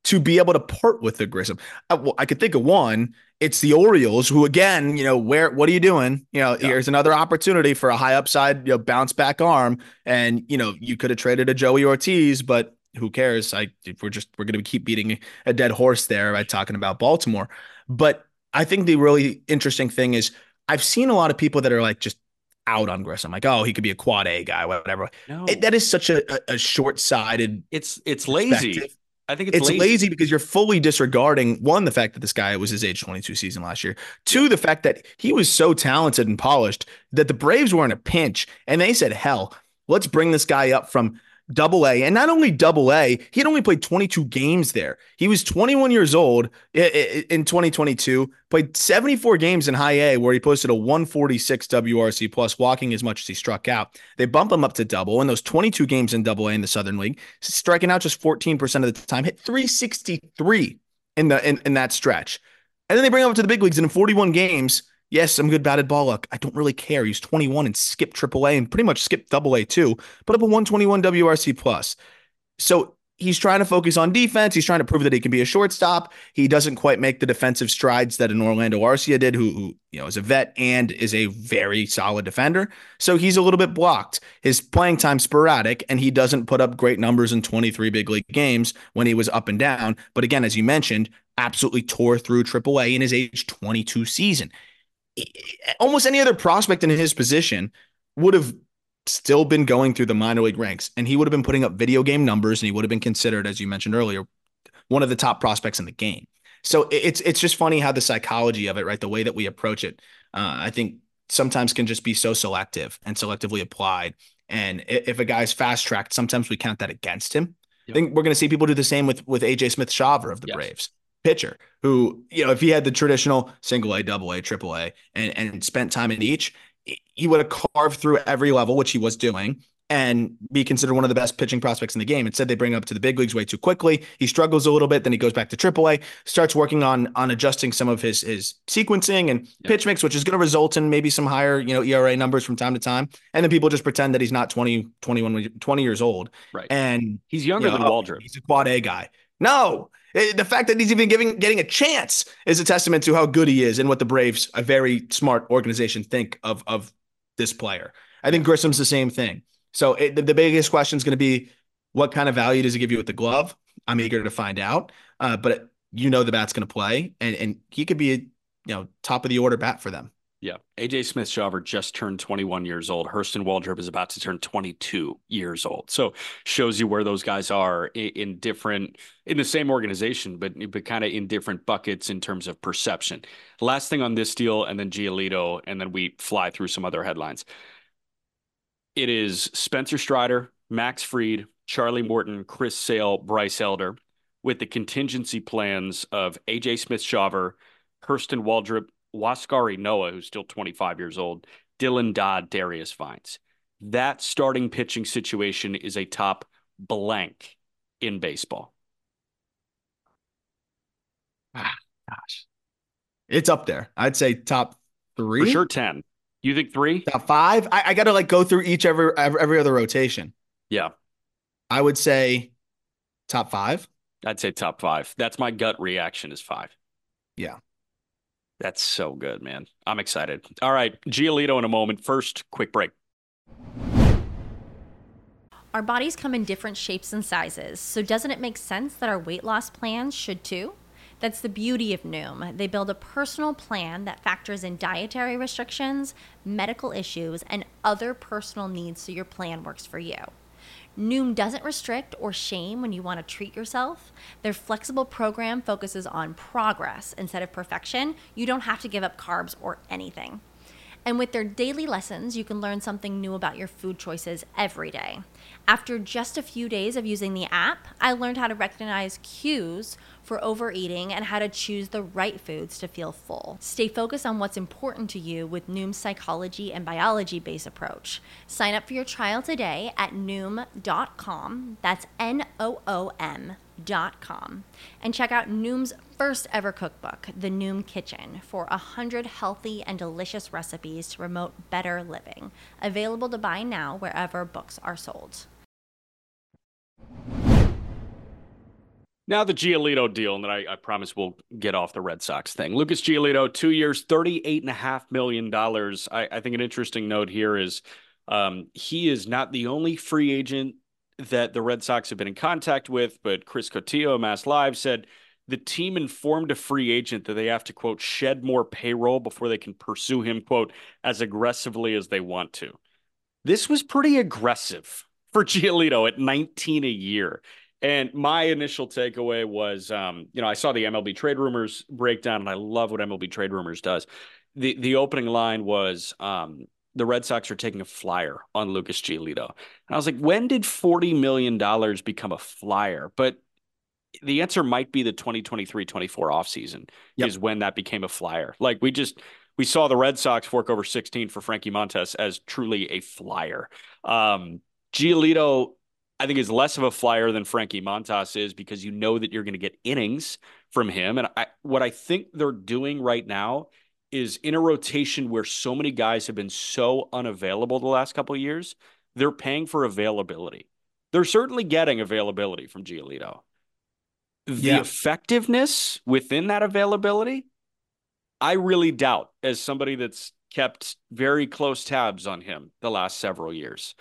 to be able to part with the Grissom. I, well, I could think of one. It's the Orioles, who again, you know, where what are you doing? You know, yeah. Here's another opportunity for a high upside, you know, bounce back arm, and you know, you could have traded a Joey Ortiz, but who cares? I we're just we're going to keep beating a dead horse there by talking about Baltimore. But I think the really interesting thing is I've seen a lot of people that are like just out on Grissom, like, oh, he could be a quad A guy, whatever. No. It, that is such a, a, a short-sighted. It's it's lazy. I think it's, it's lazy. lazy because you're fully disregarding, one, the fact that this guy was his age twenty-two season last year. Two, the fact that he was so talented and polished that the Braves were in a pinch and they said, hell, let's bring this guy up from double A. And not only double A, he had only played twenty-two games there. He was twenty-one years old in twenty twenty-two, played seventy-four games in high A where he posted a one forty-six W R C plus, walking as much as he struck out. They bump him up to double in those twenty-two games in double A in the Southern League, striking out just fourteen percent of the time, hit three sixty-three in the in, in that stretch. And then they bring him up to the big leagues, and in forty-one games, yes, some good batted ball luck. I don't really care. He's twenty-one and skipped triple A and pretty much skipped double A too. Put up a one twenty-one W R C plus. So he's trying to focus on defense. He's trying to prove that he can be a shortstop. He doesn't quite make the defensive strides that an Orlando Arcia did, who, who you know is a vet and is a very solid defender. So he's a little bit blocked. His playing time sporadic, and he doesn't put up great numbers in twenty-three big league games when he was up and down. But again, as you mentioned, absolutely tore through triple A in his age twenty-two season. Almost any other prospect in his position would have still been going through the minor league ranks, and he would have been putting up video game numbers, and he would have been considered, as you mentioned earlier, one of the top prospects in the game. So it's it's just funny how the psychology of it, right, the way that we approach it, uh, I think sometimes can just be so selective and selectively applied. And if a guy's fast tracked, sometimes we count that against him. Yep. I think we're going to see people do the same with with A J Smith-Shawver of the yes. Braves. Pitcher who, you know, if he had the traditional single A, double A, triple A, and, and spent time in each, he would have carved through every level, which he was doing, and be considered one of the best pitching prospects in the game. Instead, they bring him up to the big leagues way too quickly. He struggles a little bit, then he goes back to triple A, starts working on on adjusting some of his his sequencing and yep. pitch mix, which is going to result in maybe some higher, you know, E R A numbers from time to time. And then people just pretend that he's not twenty, twenty-one, twenty years old. Right. And he's younger you know, than Waldrop. He's a quad A guy. No. The fact that he's even giving getting a chance is a testament to how good he is and what the Braves, a very smart organization, think of of this player. I think Grissom's the same thing. So it, the, the biggest question is going to be, what kind of value does he give you with the glove? I'm eager to find out. Uh, but you know the bat's going to play, and and he could be a you know top of the order bat for them. Yeah. A J Smith-Shawver just turned twenty-one years old. Hurston Waldrop is about to turn twenty-two years old. So shows you where those guys are in, in different, in the same organization, but, but kind of in different buckets in terms of perception. Last thing on this deal, and then Giolito, and then we fly through some other headlines. It is Spencer Strider, Max Fried, Charlie Morton, Chris Sale, Bryce Elder, with the contingency plans of A J Smith-Shawver, Hurston Waldrop, Huascar Ynoa, who's still twenty-five years old, Dylan Dodd, Darius Vines. That starting pitching situation is a top blank in baseball. Ah, gosh. It's up there. I'd say top three. For sure ten. You think three? Top five? I, I got to like go through each every, every every other rotation. Yeah. I would say top five. I'd say top five. That's my gut reaction is five. Yeah. That's so good, man. I'm excited. All right, Giolito in a moment. First, quick break. Our bodies come in different shapes and sizes, so doesn't it make sense that our weight loss plans should too? That's the beauty of Noom. They build a personal plan that factors in dietary restrictions, medical issues, and other personal needs so your plan works for you. Noom doesn't restrict or shame when you want to treat yourself. Their flexible program focuses on progress instead of perfection. You don't have to give up carbs or anything. And with their daily lessons, you can learn something new about your food choices every day. After just a few days of using the app, I learned how to recognize cues for overeating and how to choose the right foods to feel full. Stay focused on what's important to you with Noom's psychology and biology-based approach. Sign up for your trial today at noom dot com. That's N O O M dot com. And check out Noom's first ever cookbook, The Noom Kitchen, for one hundred healthy and delicious recipes to promote better living. Available to buy now wherever books are sold. Now the Giolito deal, and then I, I promise we'll get off the Red Sox thing. Lucas Giolito, two years, thirty-eight and a half million dollars. I, I think an interesting note here is um, he is not the only free agent that the Red Sox have been in contact with, but Chris Cotillo, Mass Live, said the team informed a free agent that they have to, quote, shed more payroll before they can pursue him, quote, as aggressively as they want to. This was pretty aggressive for Giolito at nineteen a year. And my initial takeaway was, um, you know, I saw the M L B Trade Rumors breakdown, and I love what M L B Trade Rumors does. The the opening line was, um, the Red Sox are taking a flyer on Lucas Giolito. And I was like, when did forty million dollars become a flyer? But the answer might be the twenty twenty-three twenty-four offseason yep. is when that became a flyer. Like we just, we saw the Red Sox fork over sixteen for Frankie Montas as truly a flyer. Um, Giolito, I think, is less of a flyer than Frankie Montas is because you know that you're going to get innings from him. And I, what I think they're doing right now is in a rotation where so many guys have been so unavailable the last couple of years, they're paying for availability. They're certainly getting availability from Giolito. The yeah. effectiveness within that availability, I really doubt, as somebody that's kept very close tabs on him the last several years.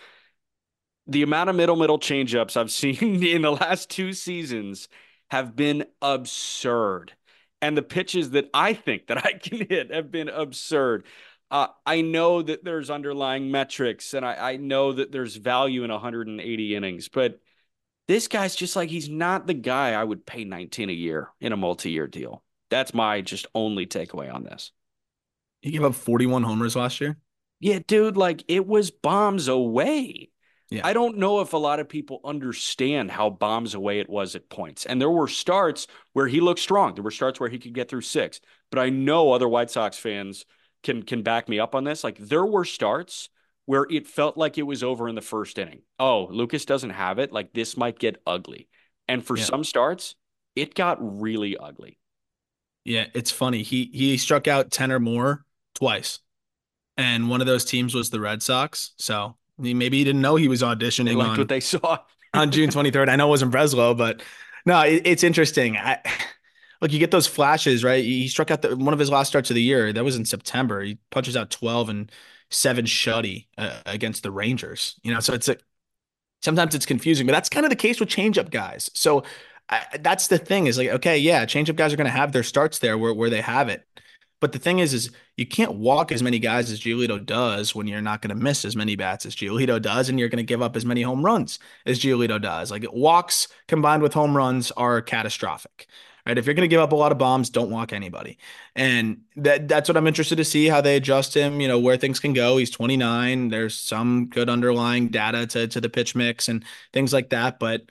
The amount of middle-middle changeups I've seen in the last two seasons have been absurd. And the pitches that I think that I can hit have been absurd. Uh, I know that there's underlying metrics, and I, I know that there's value in one hundred eighty innings, but this guy's just like, he's not the guy I would pay nineteen a year in a multi-year deal. That's my just only takeaway on this. He gave up forty-one homers last year? Yeah, dude, like it was bombs away. Yeah. I don't know if a lot of people understand how bombs away it was at points. And there were starts where he looked strong. There were starts where he could get through six. But I know other White Sox fans can can back me up on this. Like there were starts where it felt like it was over in the first inning. Oh, Lucas doesn't have it. Like this might get ugly. And for yeah. some starts, it got really ugly. Yeah, it's funny. He he struck out ten or more twice. And one of those teams was the Red Sox. So maybe he didn't know he was auditioning they liked on what they saw on June twenty-third. I know it wasn't Breslow, but no, it, it's interesting. I, look, you get those flashes, right? He struck out the, one of his last starts of the year. That was in September. He punches out twelve and seven shutty uh, against the Rangers. You know, so it's a, sometimes it's confusing, but that's kind of the case with changeup guys. So I, that's the thing is like, okay, yeah, changeup guys are going to have their starts there where, where they have it. But the thing is, is you can't walk as many guys as Giolito does when you're not going to miss as many bats as Giolito does, and you're going to give up as many home runs as Giolito does. Like walks combined with home runs are catastrophic, right? If you're going to give up a lot of bombs, don't walk anybody. And that that's what I'm interested to see how they adjust him, you know, where things can go. He's twenty-nine. There's some good underlying data to, to the pitch mix and things like that. But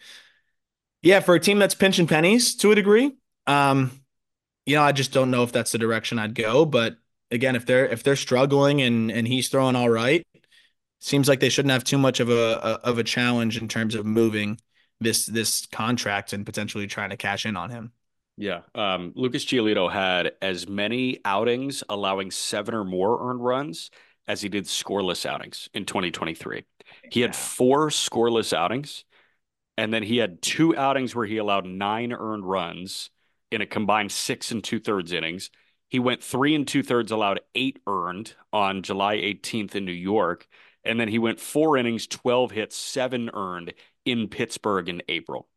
yeah, for a team that's pinching pennies to a degree, um, you know, I just don't know if that's the direction I'd go. But again, if they're if they're struggling and and he's throwing all right, seems like they shouldn't have too much of a, a of a challenge in terms of moving this this contract and potentially trying to cash in on him. Yeah, um, Lucas Giolito had as many outings allowing seven or more earned runs as he did scoreless outings in twenty twenty-three. He had four scoreless outings, and then he had two outings where he allowed nine earned runs in a combined six and two thirds innings. He went three and two thirds, allowed eight earned on July eighteenth in New York. And then he went four innings, twelve hits, seven earned in Pittsburgh in April.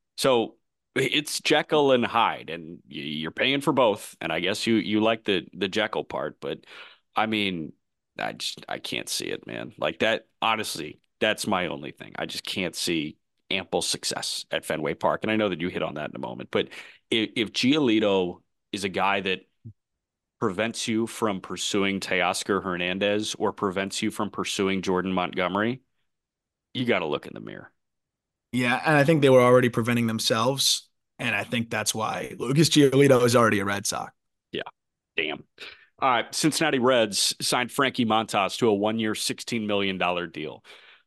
So it's Jekyll and Hyde, and you're paying for both. And I guess you, you like the, the Jekyll part, but I mean, I just, I can't see it, man. Like that, honestly, that's my only thing. I just can't see ample success at Fenway Park. And I know that you hit on that in a moment, but if, if Giolito is a guy that prevents you from pursuing Teoscar Hernandez or prevents you from pursuing Jordan Montgomery, you got to look in the mirror. Yeah, and I think they were already preventing themselves, and I think that's why Lucas Giolito is already a Red Sox. Yeah, damn. All right, Cincinnati Reds signed Frankie Montas to a one-year, sixteen million dollars deal.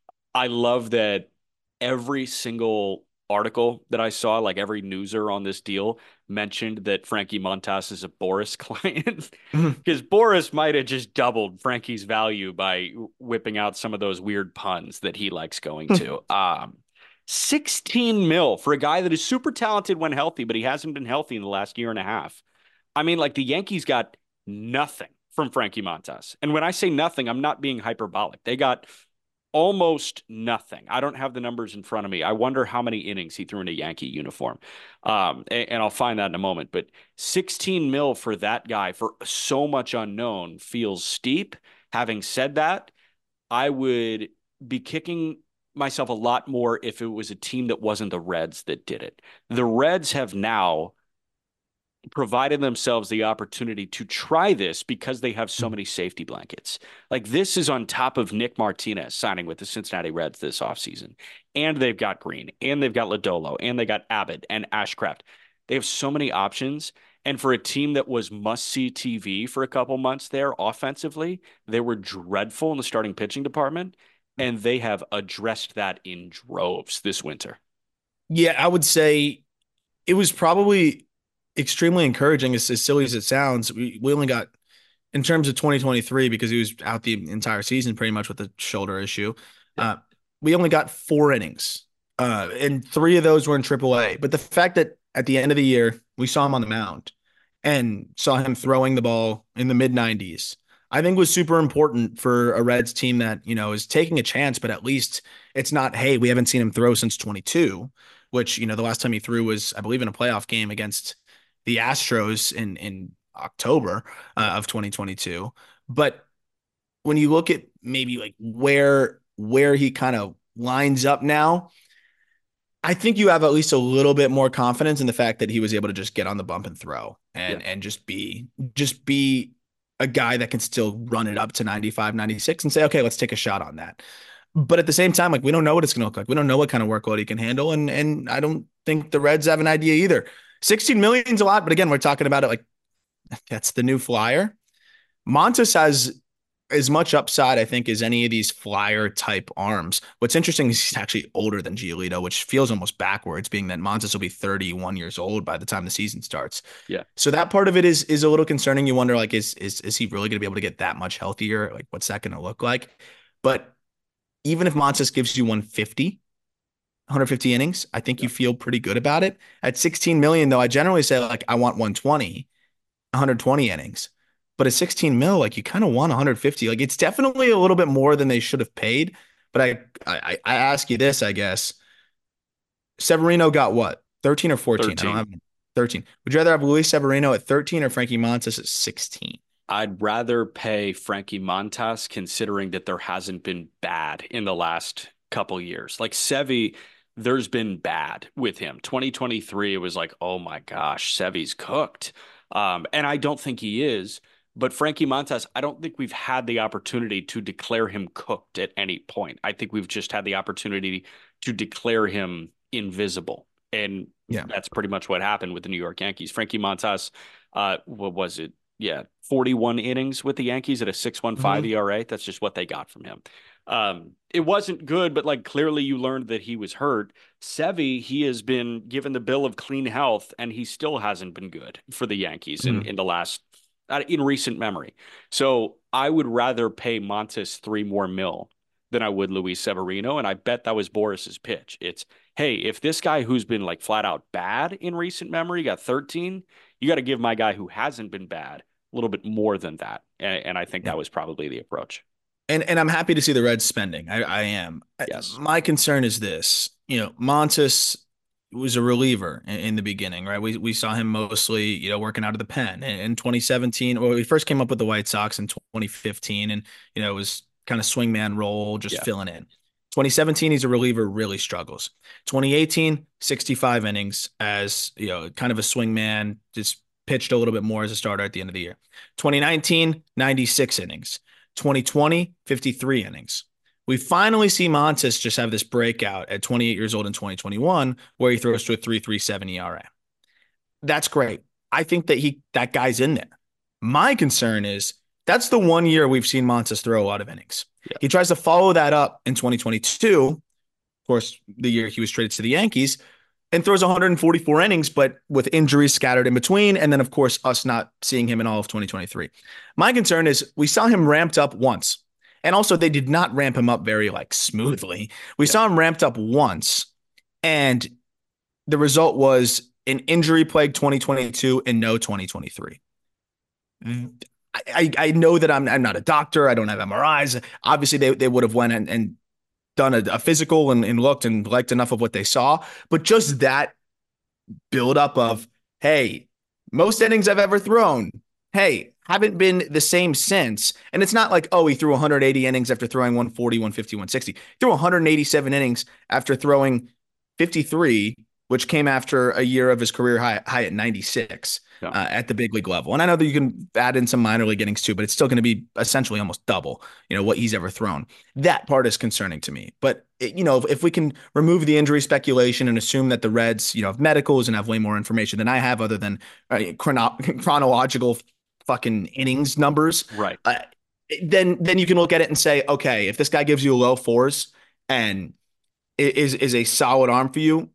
I love that every single article that I saw, like every newser on this deal, mentioned that Frankie Montas is a Boris client because Boris might have just doubled Frankie's value by whipping out some of those weird puns that he likes going to. um, sixteen mil for a guy that is super talented when healthy, but he hasn't been healthy in the last year and a half. I mean, like the Yankees got nothing from Frankie Montas. And when I say nothing, I'm not being hyperbolic. They got almost nothing. I don't have the numbers in front of me. I wonder how many innings he threw in a Yankee uniform. Um, and, and I'll find that in a moment. But sixteen mil for that guy for so much unknown feels steep. Having said that, I would be kicking myself a lot more if it was a team that wasn't the Reds that did it. The Reds have now provided themselves the opportunity to try this because they have so many safety blankets. Like this is on top of Nick Martinez signing with the Cincinnati Reds this offseason. And they've got Green, and they've got Lodolo, and they got Abbott and Ashcraft. They have so many options. And for a team that was must-see T V for a couple months there offensively, they were dreadful in the starting pitching department, and they have addressed that in droves this winter. Yeah, I would say it was probably extremely encouraging, as, as silly as it sounds. We, we only got, in terms of twenty twenty-three, because he was out the entire season pretty much with the shoulder issue, yeah. uh, we only got four innings, uh, and three of those were in triple A. But the fact that at the end of the year, we saw him on the mound and saw him throwing the ball in the mid nineties, I think was super important for a Reds team that, you know, is taking a chance, but at least it's not, hey, we haven't seen him throw since twenty-two, which, you know, the last time he threw was, I believe, in a playoff game against the Astros in, in October uh, of twenty twenty-two. But when you look at maybe like where, where he kind of lines up now, I think you have at least a little bit more confidence in the fact that he was able to just get on the bump and throw and, yeah. and just be, just be a guy that can still run it up to ninety-five, ninety-six and say, okay, let's take a shot on that. But at the same time, like, we don't know what it's going to look like. We don't know what kind of workload he can handle. And, and I don't think the Reds have an idea either. sixteen million is a lot, but again, we're talking about it like that's the new flyer. Montas has as much upside, I think, as any of these flyer type arms. What's interesting is he's actually older than Giolito, which feels almost backwards, being that Montas will be thirty-one years old by the time the season starts. Yeah. So that part of it is is a little concerning. You wonder, like, is is is he really going to be able to get that much healthier? Like, what's that going to look like? But even if Montas gives you one fifty, one fifty innings, I think yeah. you feel pretty good about it. At sixteen million, though, I generally say, like, I want one twenty, one twenty innings. But at sixteen mil, like, you kind of want one fifty. Like, it's definitely a little bit more than they should have paid. But I, I, I ask you this, I guess. Severino got what? thirteen or fourteen? thirteen. I don't have thirteen. Would you rather have Luis Severino at thirteen or Frankie Montas at sixteen? I'd rather pay Frankie Montas, considering that there hasn't been bad in the last couple years. Like Sevy, there's been bad with him. twenty twenty-three, it was like, oh my gosh, Sevy's cooked. Um, and I don't think he is. But Frankie Montas, I don't think we've had the opportunity to declare him cooked at any point. I think we've just had the opportunity to declare him invisible. And yeah. that's pretty much what happened with the New York Yankees. Frankie Montas, uh, what was it? Yeah, forty-one innings with the Yankees at a six point one five mm-hmm. E R A. That's just what they got from him. Um, it wasn't good, but like clearly you learned that he was hurt. Sevy, he has been given the bill of clean health, and he still hasn't been good for the Yankees mm-hmm. in, in the last in recent memory. So I would rather pay Montas three more mil than I would Luis Severino. And I bet that was Boris's pitch. It's, hey, if this guy who's been like flat out bad in recent memory got thirteen, you got to give my guy who hasn't been bad a little bit more than that. And, and I think yeah. that was probably the approach. And and I'm happy to see the Reds spending. I, I am. Yes. My concern is this, you know, Montas was a reliever in, in the beginning, right? We we saw him mostly, you know, working out of the pen in, in twenty seventeen. Well, he first came up with the White Sox in twenty fifteen, and you know, it was kind of swingman role, just yeah. filling in. twenty seventeen, he's a reliever, really struggles. twenty eighteen, sixty-five innings as, you know, kind of a swingman, just pitched a little bit more as a starter at the end of the year. twenty nineteen, ninety-six innings. twenty twenty, fifty-three innings. We finally see Montas just have this breakout at twenty-eight years old in twenty twenty-one, where he throws to a three point three seven E R A. That's great. I think that he that guy's in there. My concern is that's the one year we've seen Montas throw a lot of innings. Yeah. He tries to follow that up in twenty twenty-two, of course, the year he was traded to the Yankees, and throws one forty-four innings, but with injuries scattered in between. And then, of course, us not seeing him in all of twenty twenty-three. My concern is we saw him ramped up once. And also, they did not ramp him up very like smoothly. We yeah. saw him ramped up once. And the result was an injury-plagued twenty twenty-two and no twenty twenty-three. I, I know that I'm I'm not a doctor. I don't have M R Is. Obviously, they, they would have went and, and done a, a physical and, and looked and liked enough of what they saw. But just that buildup of, hey, most innings I've ever thrown, hey, haven't been the same since. And it's not like, oh, he threw one hundred eighty innings after throwing one forty, one fifty, one sixty. He threw one hundred eighty-seven innings after throwing fifty-three, which came after a year of his career high, high at ninety-six. Yeah. Uh, at the big league level. And I know that you can add in some minor league innings too, but it's still going to be essentially almost double, you know, what he's ever thrown. That part is concerning to me. But, it, you know, if, if we can remove the injury speculation and assume that the Reds, you know, have medicals and have way more information than I have other than uh, chrono- chronological fucking innings numbers, right? Uh, then then you can look at it and say, okay, if this guy gives you low fours and is is a solid arm for you,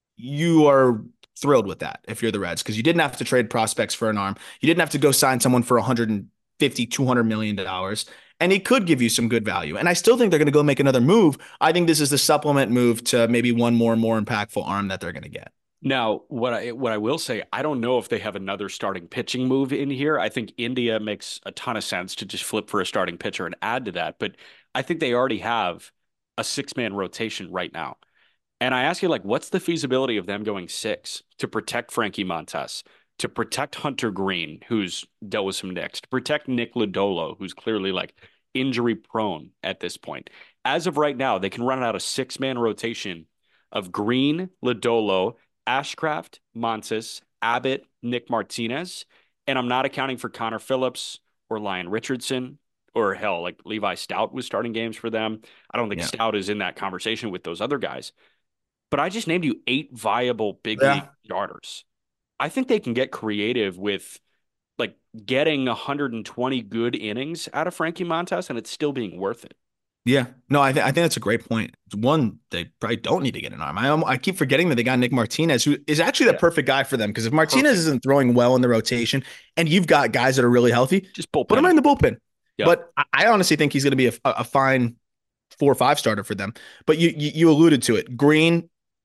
you are thrilled with that if you're the Reds, because you didn't have to trade prospects for an arm. You didn't have to go sign someone for one hundred fifty, two hundred million dollars, and he could give you some good value. And I still think they're going to go make another move. I think this is the supplement move to maybe one more more impactful arm that they're going to get. Now, what I what I will say, I don't know if they have another starting pitching move in here. I think India makes a ton of sense to just flip for a starting pitcher and add to that, but I think they already have a six-man rotation right now. And I ask you, like, what's the feasibility of them going six to protect Frankie Montas, to protect Hunter Green, who's dealt with some nicks, to protect Nick Lodolo, who's clearly like injury prone at this point. As of right now, they can run out a six-man rotation of Green, Lodolo, Ashcraft, Montas, Abbott, Nick Martinez. And I'm not accounting for Connor Phillips or Lyon Richardson, or hell, like Levi Stout was starting games for them. I don't think yeah. Stout is in that conversation with those other guys. But I just named you eight viable big yeah. league starters. I think they can get creative with like getting one hundred twenty good innings out of Frankie Montas and it's still being worth it. Yeah, no, I, th- I think that's a great point. One, they probably don't need to get an arm. I, I keep forgetting that they got Nick Martinez, who is actually the yeah. perfect guy for them. Because if Martinez perfect. isn't throwing well in the rotation and you've got guys that are really healthy, just bullpen. Put him in the bullpen. Yeah. But I, I honestly think he's going to be a, a fine four or five starter for them. But you, you you alluded to it. Green,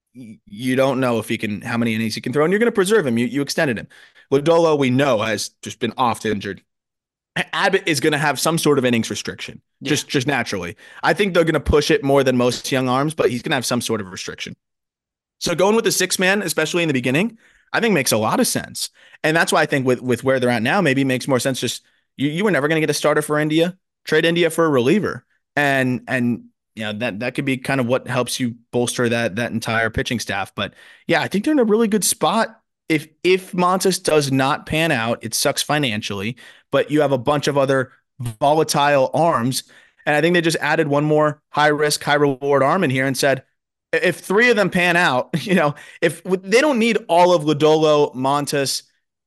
you don't know if he can, how many innings he can throw, and you're going to preserve him. You you extended him. Lodolo, we know, has just been oft injured. Abbott is going to have some sort of innings restriction, yeah. just just naturally. I think they're going to push it more than most young arms, but he's going to have some sort of restriction. So going with the six man, especially in the beginning, I think makes a lot of sense. And that's why I think with with where they're at now, maybe it makes more sense. Just you you were never going to get a starter for India. Trade India for a reliever, and and. You know, that that could be kind of what helps you bolster that that entire pitching staff. But yeah, I think they're in a really good spot. If if Montas does not pan out, it sucks financially, but you have a bunch of other volatile arms. And I think they just added one more high risk, high reward arm in here and said, if three of them pan out, you know, if they don't need all of Lodolo, Montas,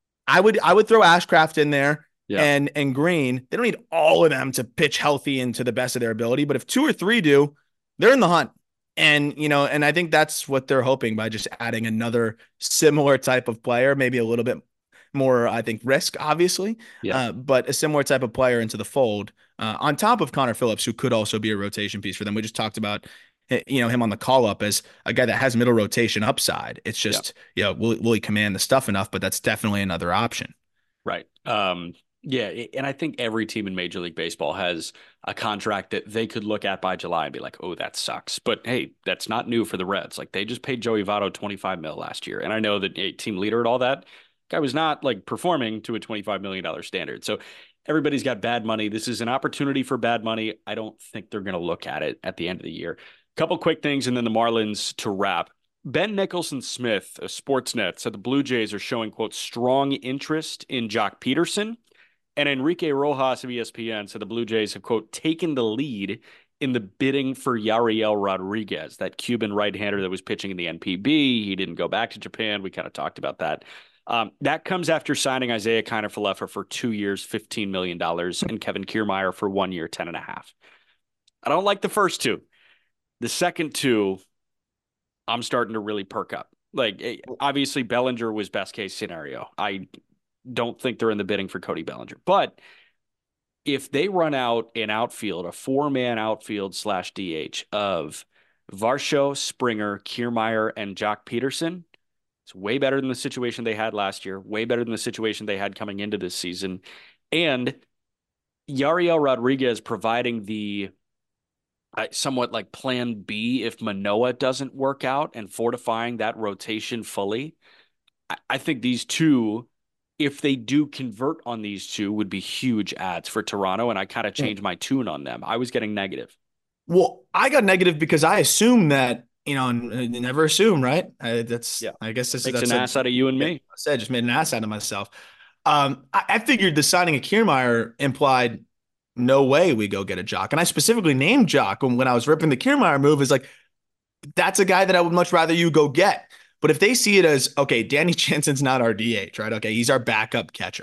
I would I would throw Ashcraft in there. Yeah. And and Green, they don't need all of them to pitch healthy and to the best of their ability. But if two or three do, they're in the hunt. And, you know, and I think that's what they're hoping by just adding another similar type of player, maybe a little bit more, I think, risk, obviously, yeah. uh, but a similar type of player into the fold uh, on top of Connor Phillips, who could also be a rotation piece for them. We just talked about, you know, him on the call up as a guy that has middle rotation upside. It's just, yeah. you know, will, will he command the stuff enough? But that's definitely another option. Right. Um, Yeah, and I think every team in Major League Baseball has a contract that they could look at by July and be like, oh, that sucks. But hey, that's not new for the Reds. Like, they just paid Joey Votto twenty-five mil last year. And I know that a team leader and all that guy was not like performing to a twenty-five million dollars standard. So everybody's got bad money. This is an opportunity for bad money. I don't think they're going to look at it at the end of the year. Couple quick things, and then the Marlins to wrap. Ben Nicholson-Smith of Sportsnet said the Blue Jays are showing, quote, strong interest in Jock Peterson. And Enrique Rojas of E S P N said the Blue Jays have, quote, taken the lead in the bidding for Yariel Rodriguez, that Cuban right-hander that was pitching in the N P B. He didn't go back to Japan. We kind of talked about that. Um, that comes after signing Isaiah Kiner-Falefa for two years, fifteen million dollars, and Kevin Kiermaier for one year, ten and a half. I don't like the first two. The second two, I'm starting to really perk up. Like, obviously, Bellinger was best case scenario. I don't think they're in the bidding for Cody Bellinger. But if they run out an outfield, a four-man outfield slash D H of Varsho, Springer, Kiermaier, and Jock Peterson. It's way better than the situation they had last year, way better than the situation they had coming into this season. And Yariel Rodriguez providing the uh, somewhat like plan B if Manoah doesn't work out and fortifying that rotation fully. I, I think these two, if they do convert on these two, would be huge ads for Toronto. And I kind of changed my tune on them. I was getting negative. Well, I got negative because I assume that, you know, and, and never assume, right? I, that's, Yeah. I guess this Makes that's an a, ass out of you and me. I said, just made an ass out of myself. Um, I, I figured the signing of Kiermaier implied no way we go get a Jock. And I specifically named Jock when, when I was ripping the Kiermaier move is like, that's a guy that I would much rather you go get. But if they see it as, okay, Danny Jansen's not our D H, right? Okay, he's our backup catcher.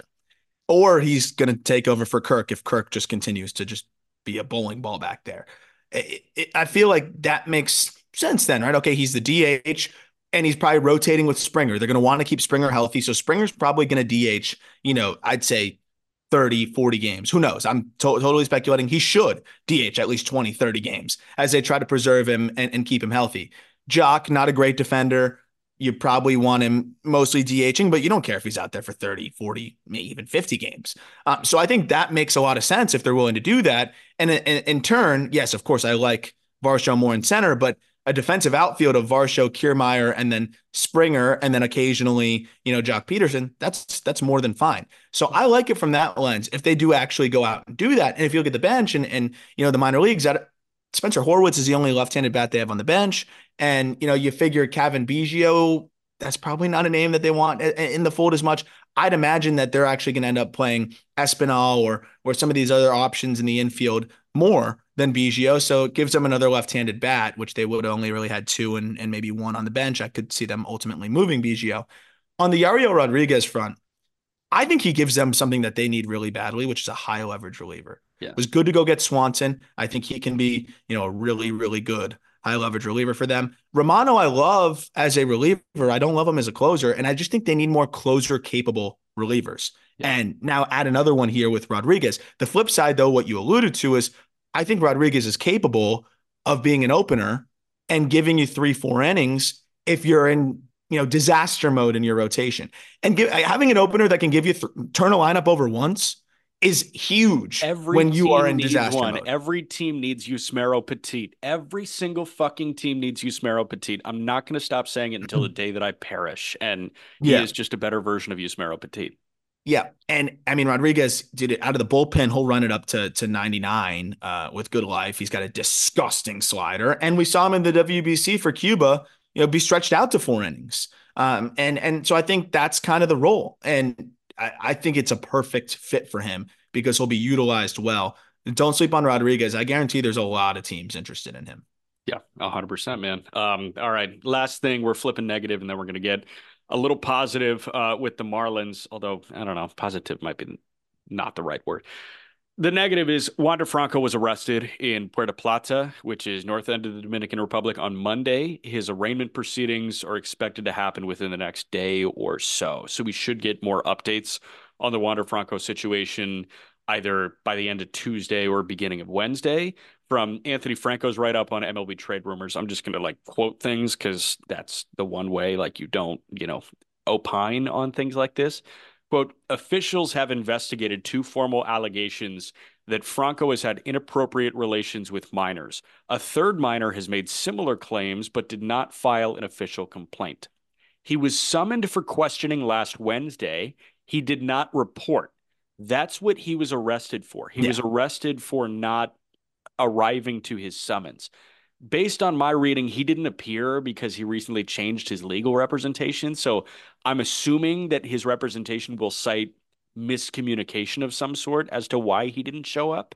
Or he's going to take over for Kirk if Kirk just continues to just be a bowling ball back there. It, it, I feel like that makes sense then, right? Okay, he's the D H and he's probably rotating with Springer. They're going to want to keep Springer healthy. So Springer's probably going to D H, you know, I'd say thirty, forty games. Who knows? I'm to- totally speculating. He should D H at least twenty, thirty games as they try to preserve him and, and keep him healthy. Jock, not a great defender. You probably want him mostly DHing, but you don't care if he's out there for thirty, forty, maybe even fifty games. Um, so I think that makes a lot of sense if they're willing to do that. And in, in turn, yes, of course, I like Varsho more in center, but a defensive outfield of Varsho, Kiermaier, and then Springer, and then occasionally, you know, Jock Peterson, that's that's more than fine. So I like it from that lens if they do actually go out and do that. And if you look at the bench and, and you know, the minor leagues, that Spencer Horwitz is the only left-handed bat they have on the bench. And, you know, you figure Cavan Biggio, that's probably not a name that they want in the fold as much. I'd imagine that they're actually going to end up playing Espinal or or some of these other options in the infield more than Biggio. So it gives them another left-handed bat, which they would have only really had two and, and maybe one on the bench. I could see them ultimately moving Biggio. On the Yariel Rodriguez front, I think he gives them something that they need really badly, which is a high leverage reliever. Yeah. It was good to go get Swanson. I think he can be, you know, a really, really good high leverage reliever for them. Romano, I love as a reliever. I don't love him as a closer. And I just think they need more closer capable relievers. Yeah. And now add another one here with Rodriguez. The flip side, though, what you alluded to is I think Rodriguez is capable of being an opener and giving you three, four innings if you're in, you know, disaster mode in your rotation. And give, having an opener that can give you th- turn a lineup over once is huge. Every when you are in needs disaster one. mode. Every team needs Yusmeiro Petit. Every single fucking team needs Yusmeiro Petit. I'm not going to stop saying it until the day that I perish. And he Yeah. is just a better version of Yusmeiro Petit. Yeah. And I mean, Rodriguez did it out of the bullpen. He'll run it up to, to ninety-nine uh, with good life. He's got a disgusting slider. And we saw him in the W B C for Cuba, you know, be stretched out to four innings. Um, and, and so I think that's kind of the role. And I, I think it's a perfect fit for him because he'll be utilized well. Don't sleep on Rodriguez. I guarantee there's a lot of teams interested in him. Yeah, one hundred percent, man. Um, all right. Last thing, we're flipping negative, and then we're going to get a little positive uh, with the Marlins, although, I don't know, positive might be not the right word. The negative is Wander Franco was arrested in Puerto Plata, which is north end of the Dominican Republic, on Monday. His arraignment proceedings are expected to happen within the next day or so. So we should get more updates on the Wander Franco situation either by the end of Tuesday or beginning of Wednesday. From Anthony Franco's write-up on M L B Trade Rumors, I'm just going to like quote things because that's the one way like you don't, you know, opine on things like this. Quote, officials have investigated two formal allegations that Franco has had inappropriate relations with minors. A third minor has made similar claims but did not file an official complaint. He was summoned for questioning last Wednesday. He did not report. That's what he was arrested for. He yeah. was arrested for not arriving to his summons. Based on my reading, he didn't appear because he recently changed his legal representation. So I'm assuming that his representation will cite miscommunication of some sort as to why he didn't show up.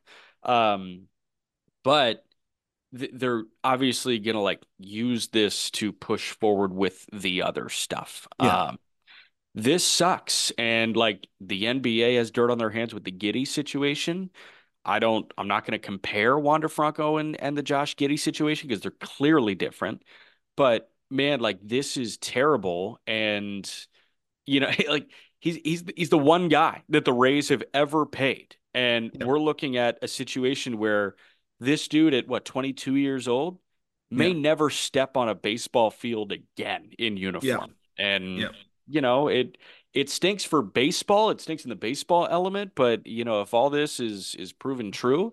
Um, but th- they're obviously going to like use this to push forward with the other stuff. Yeah. Um, this sucks. And like the N B A has dirt on their hands with the Giddey situation. I don't, I'm not going to compare Wander Franco and, and the Josh Giddey situation because they're clearly different. But man, like this is terrible. And, you know, like he's, he's, he's the one guy that the Rays have ever paid. And Yep. we're looking at a situation where this dude at what, twenty-two years old may Yeah. never step on a baseball field again in Yeah. uniform. And, Yeah. you know, it it stinks for baseball. It stinks in the baseball element. But, you know, if all this is is proven true,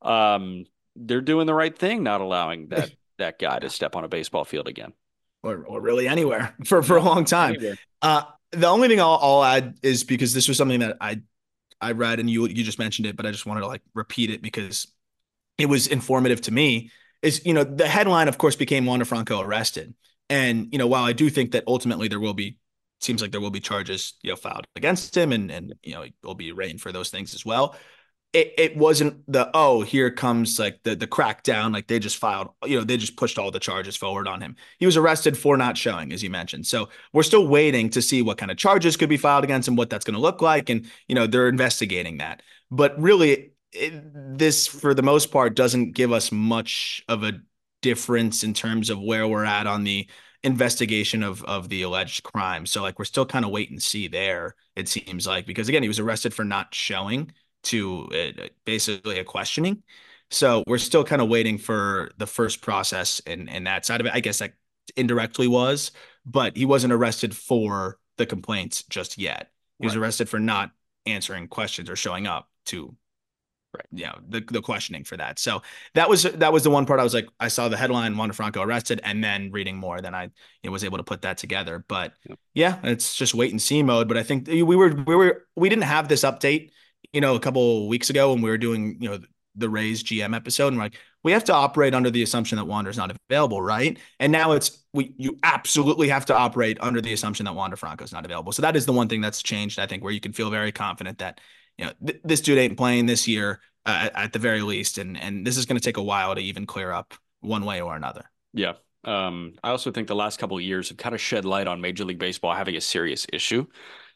um, they're doing the right thing, not allowing that that guy to step on a baseball field again. Or, or really anywhere for, for a Yeah, long time. anywhere. Uh, the only thing I'll, I'll add is because this was something that I I read and you you just mentioned it, but I just wanted to like repeat it because it was informative to me. Is, you know, the headline, of course, became Wander Franco arrested. And, you know, while I do think that ultimately there will be, seems like there will be charges, you know, filed against him and, and, you know, he will be arraigned for those things as well. It, it wasn't the, oh, here comes like the, the crackdown. Like they just filed, you know, they just pushed all the charges forward on him. He was arrested for not showing, as you mentioned. So we're still waiting to see what kind of charges could be filed against him, what that's going to look like. And, you know, they're investigating that. But really, it, this, for the most part, doesn't give us much of a difference in terms of where we're at on the investigation of of the alleged crime. So like we're still kind of wait and see there, it seems like, because again, he was arrested for not showing to uh, basically a questioning. So we're still kind of waiting for the first process and and that side of it. I guess that indirectly was, but he wasn't arrested for the complaints just yet. He was Right. arrested for not answering questions or showing up to, Right. you know, the the questioning for that. So that was that was the one part I was like, I saw the headline, Wander Franco arrested, and then reading more, then I you know, was able to put that together. But Yep. yeah, it's just wait and see mode. But I think we were we were we didn't have this update, you know, a couple of weeks ago when we were doing, you know, the Rays G M episode, and we're like, we have to operate under the assumption that Wander's not available, right? And now it's we you absolutely have to operate under the assumption that Wander Franco's not available. So that is the one thing that's changed, I think, where you can feel very confident that, you know, th- this dude ain't playing this year uh, at, at the very least, and and this is going to take a while to even clear up one way or another. Yeah. Um, I also think the last couple of years have kind of shed light on Major League Baseball having a serious issue.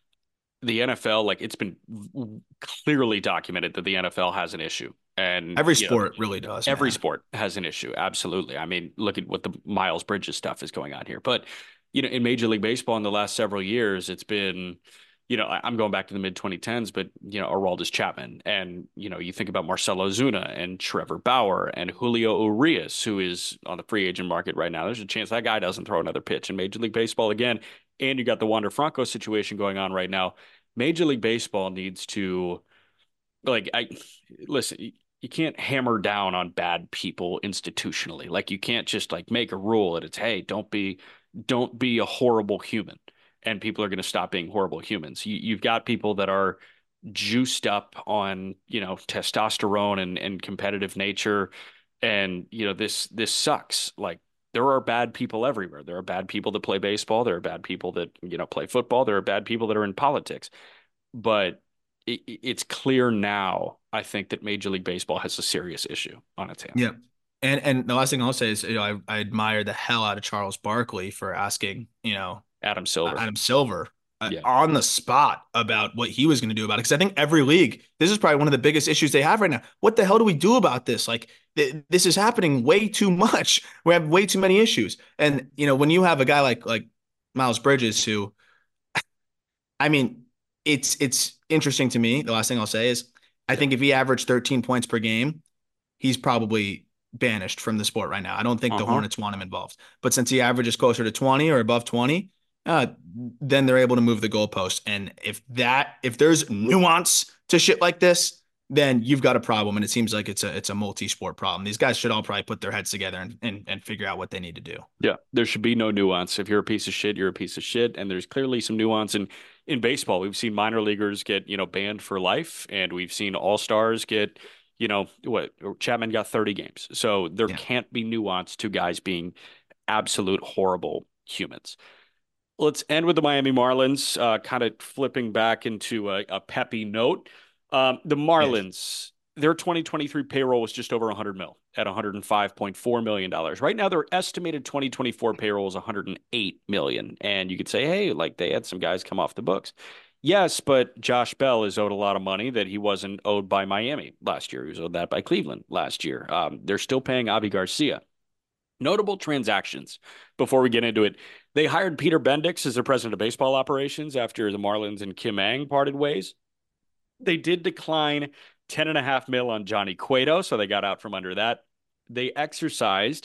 The N F L, like it's been clearly documented that the N F L has an issue. And Every you know, sport really does. every man. sport has an issue. Absolutely. I mean, look at what the Miles Bridges stuff is going on here. But, you know, in Major League Baseball in the last several years, it's been, you know, I- I'm going back to the mid twenty tens, but, you know, Aroldis Chapman. And, you know, you think about Marcelo Ozuna and Trevor Bauer and Julio Urias, who is on the free agent market right now. There's a chance that guy doesn't throw another pitch in Major League Baseball again. And you got the Wander Franco situation going on right now. Major League Baseball needs to, like, I listen, you, you can't hammer down on bad people institutionally. Like, you can't just like make a rule that it's, hey, don't be, don't be a horrible human, and people are going to stop being horrible humans. You, you've got people that are juiced up on, you know, testosterone and and competitive nature, and you know this this sucks. Like, there are bad people everywhere. There are bad people that play baseball. There are bad people that, you know, play football. There are bad people that are in politics. But it, it's clear now, I think, that Major League Baseball has a serious issue on its hands. Yeah. And and the last thing I'll say is, you know, I, I admire the hell out of Charles Barkley for asking, you know, Adam Silver. Adam Silver uh, Yeah. on the spot about what he was going to do about it. Because I think every league, this is probably one of the biggest issues they have right now. What the hell do we do about this? Like, th- this is happening way too much. We have way too many issues. And, you know, when you have a guy like like Miles Bridges, who, I mean, it's it's interesting to me. The last thing I'll say is, I think if he averaged thirteen points per game, he's probably banished from the sport right now. I don't think the Uh-huh. Hornets want him involved. But since he averages closer to twenty or above twenty, uh, then they're able to move the goalpost. And if that, if there's nuance to shit like this, then you've got a problem. And it seems like it's a it's a multi-sport problem. These guys should all probably put their heads together and and, and figure out what they need to do. Yeah, there should be no nuance. If you're a piece of shit, you're a piece of shit. And there's clearly some nuance in in baseball. We've seen minor leaguers get, you know, banned for life, and we've seen all-stars get, you know, what Chapman got thirty games. So there Yeah. can't be nuance to guys being absolute horrible humans. Let's end with the Miami Marlins, uh, kind of flipping back into a, a peppy note. Um, the Marlins, their twenty twenty-three payroll was just over one hundred mil at one hundred five point four million dollars. Right now, their estimated twenty twenty-four payroll is one hundred eight million dollars. And you could say, hey, like they had some guys come off the books. Yes, but Josh Bell is owed a lot of money that he wasn't owed by Miami last year. He was owed that by Cleveland last year. Um, they're still paying Avi Garcia. Notable transactions before we get into it. They hired Peter Bendix as their president of baseball operations after the Marlins and Kim Ang parted ways. They did decline ten and a half mil on Johnny Cueto, so they got out from under that. They exercised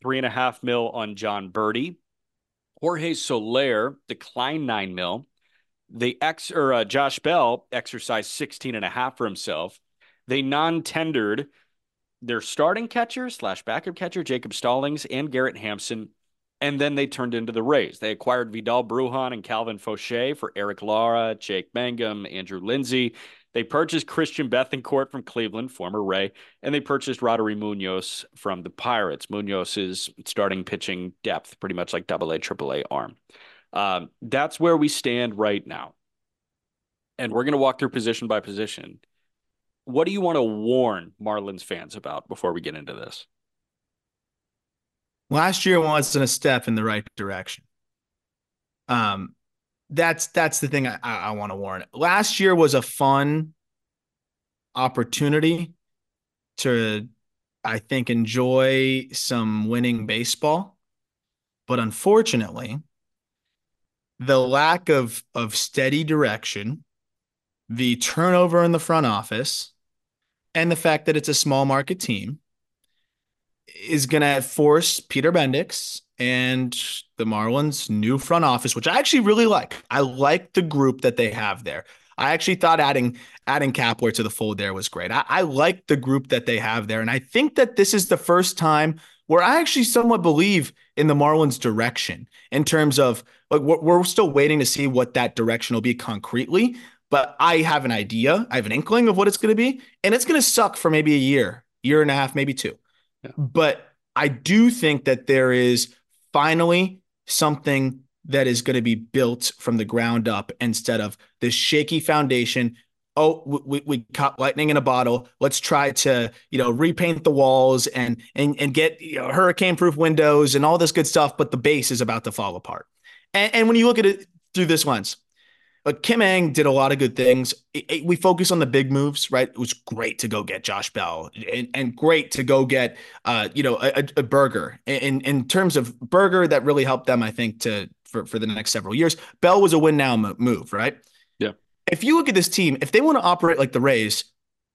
three and a half mil on John Birdie. Jorge Soler declined nine mil. They ex or uh, Josh Bell exercised sixteen and a half for himself. They non-tendered their starting catcher slash backup catcher, Jacob Stallings, and Garrett Hampson. And then they turned into the Rays. They acquired Vidal Brujan and Calvin Fauché for Eric Lara, Jake Mangum, Andrew Lindsay. They purchased Christian Bethancourt from Cleveland, former Ray, and they purchased Roddery Munoz from the Pirates. Munoz's starting pitching depth, pretty much like double A, triple A arm. Um, that's where we stand right now. And we're going to walk through position by position. What do you want to warn Marlins fans about before we get into this? Last year wasn't a step in the right direction. Um, that's that's the thing I, I, I want to warn. Last year was a fun opportunity to, I think, enjoy some winning baseball. But unfortunately, the lack of, of steady direction, the turnover in the front office, and the fact that it's a small market team is going to force Peter Bendix and the Marlins' new front office, which I actually really like. I like the group that they have there. I actually thought adding adding Kapler to the fold there was great. I, I like the group that they have there. And I think that this is the first time where I actually somewhat believe in the Marlins' direction in terms of, like, we're still waiting to see what that direction will be concretely. But I have an idea. I have an inkling of what it's going to be. And it's going to suck for maybe a year, year and a half, maybe two. Yeah. But I do think that there is finally something that is going to be built from the ground up instead of this shaky foundation. Oh, we, we caught lightning in a bottle. Let's try to, you know, repaint the walls and and and get, you know, hurricane-proof windows and all this good stuff, but the base is about to fall apart. And, and when you look at it through this lens, like, Kim Ng did a lot of good things. It, it, we focus on the big moves, right? It was great to go get Josh Bell and, and great to go get, uh, you know, a, a Burger. In in terms of Burger, that really helped them, I think, to for, for the next several years. Bell was a win now move, right? Yeah. If you look at this team, if they want to operate like the Rays,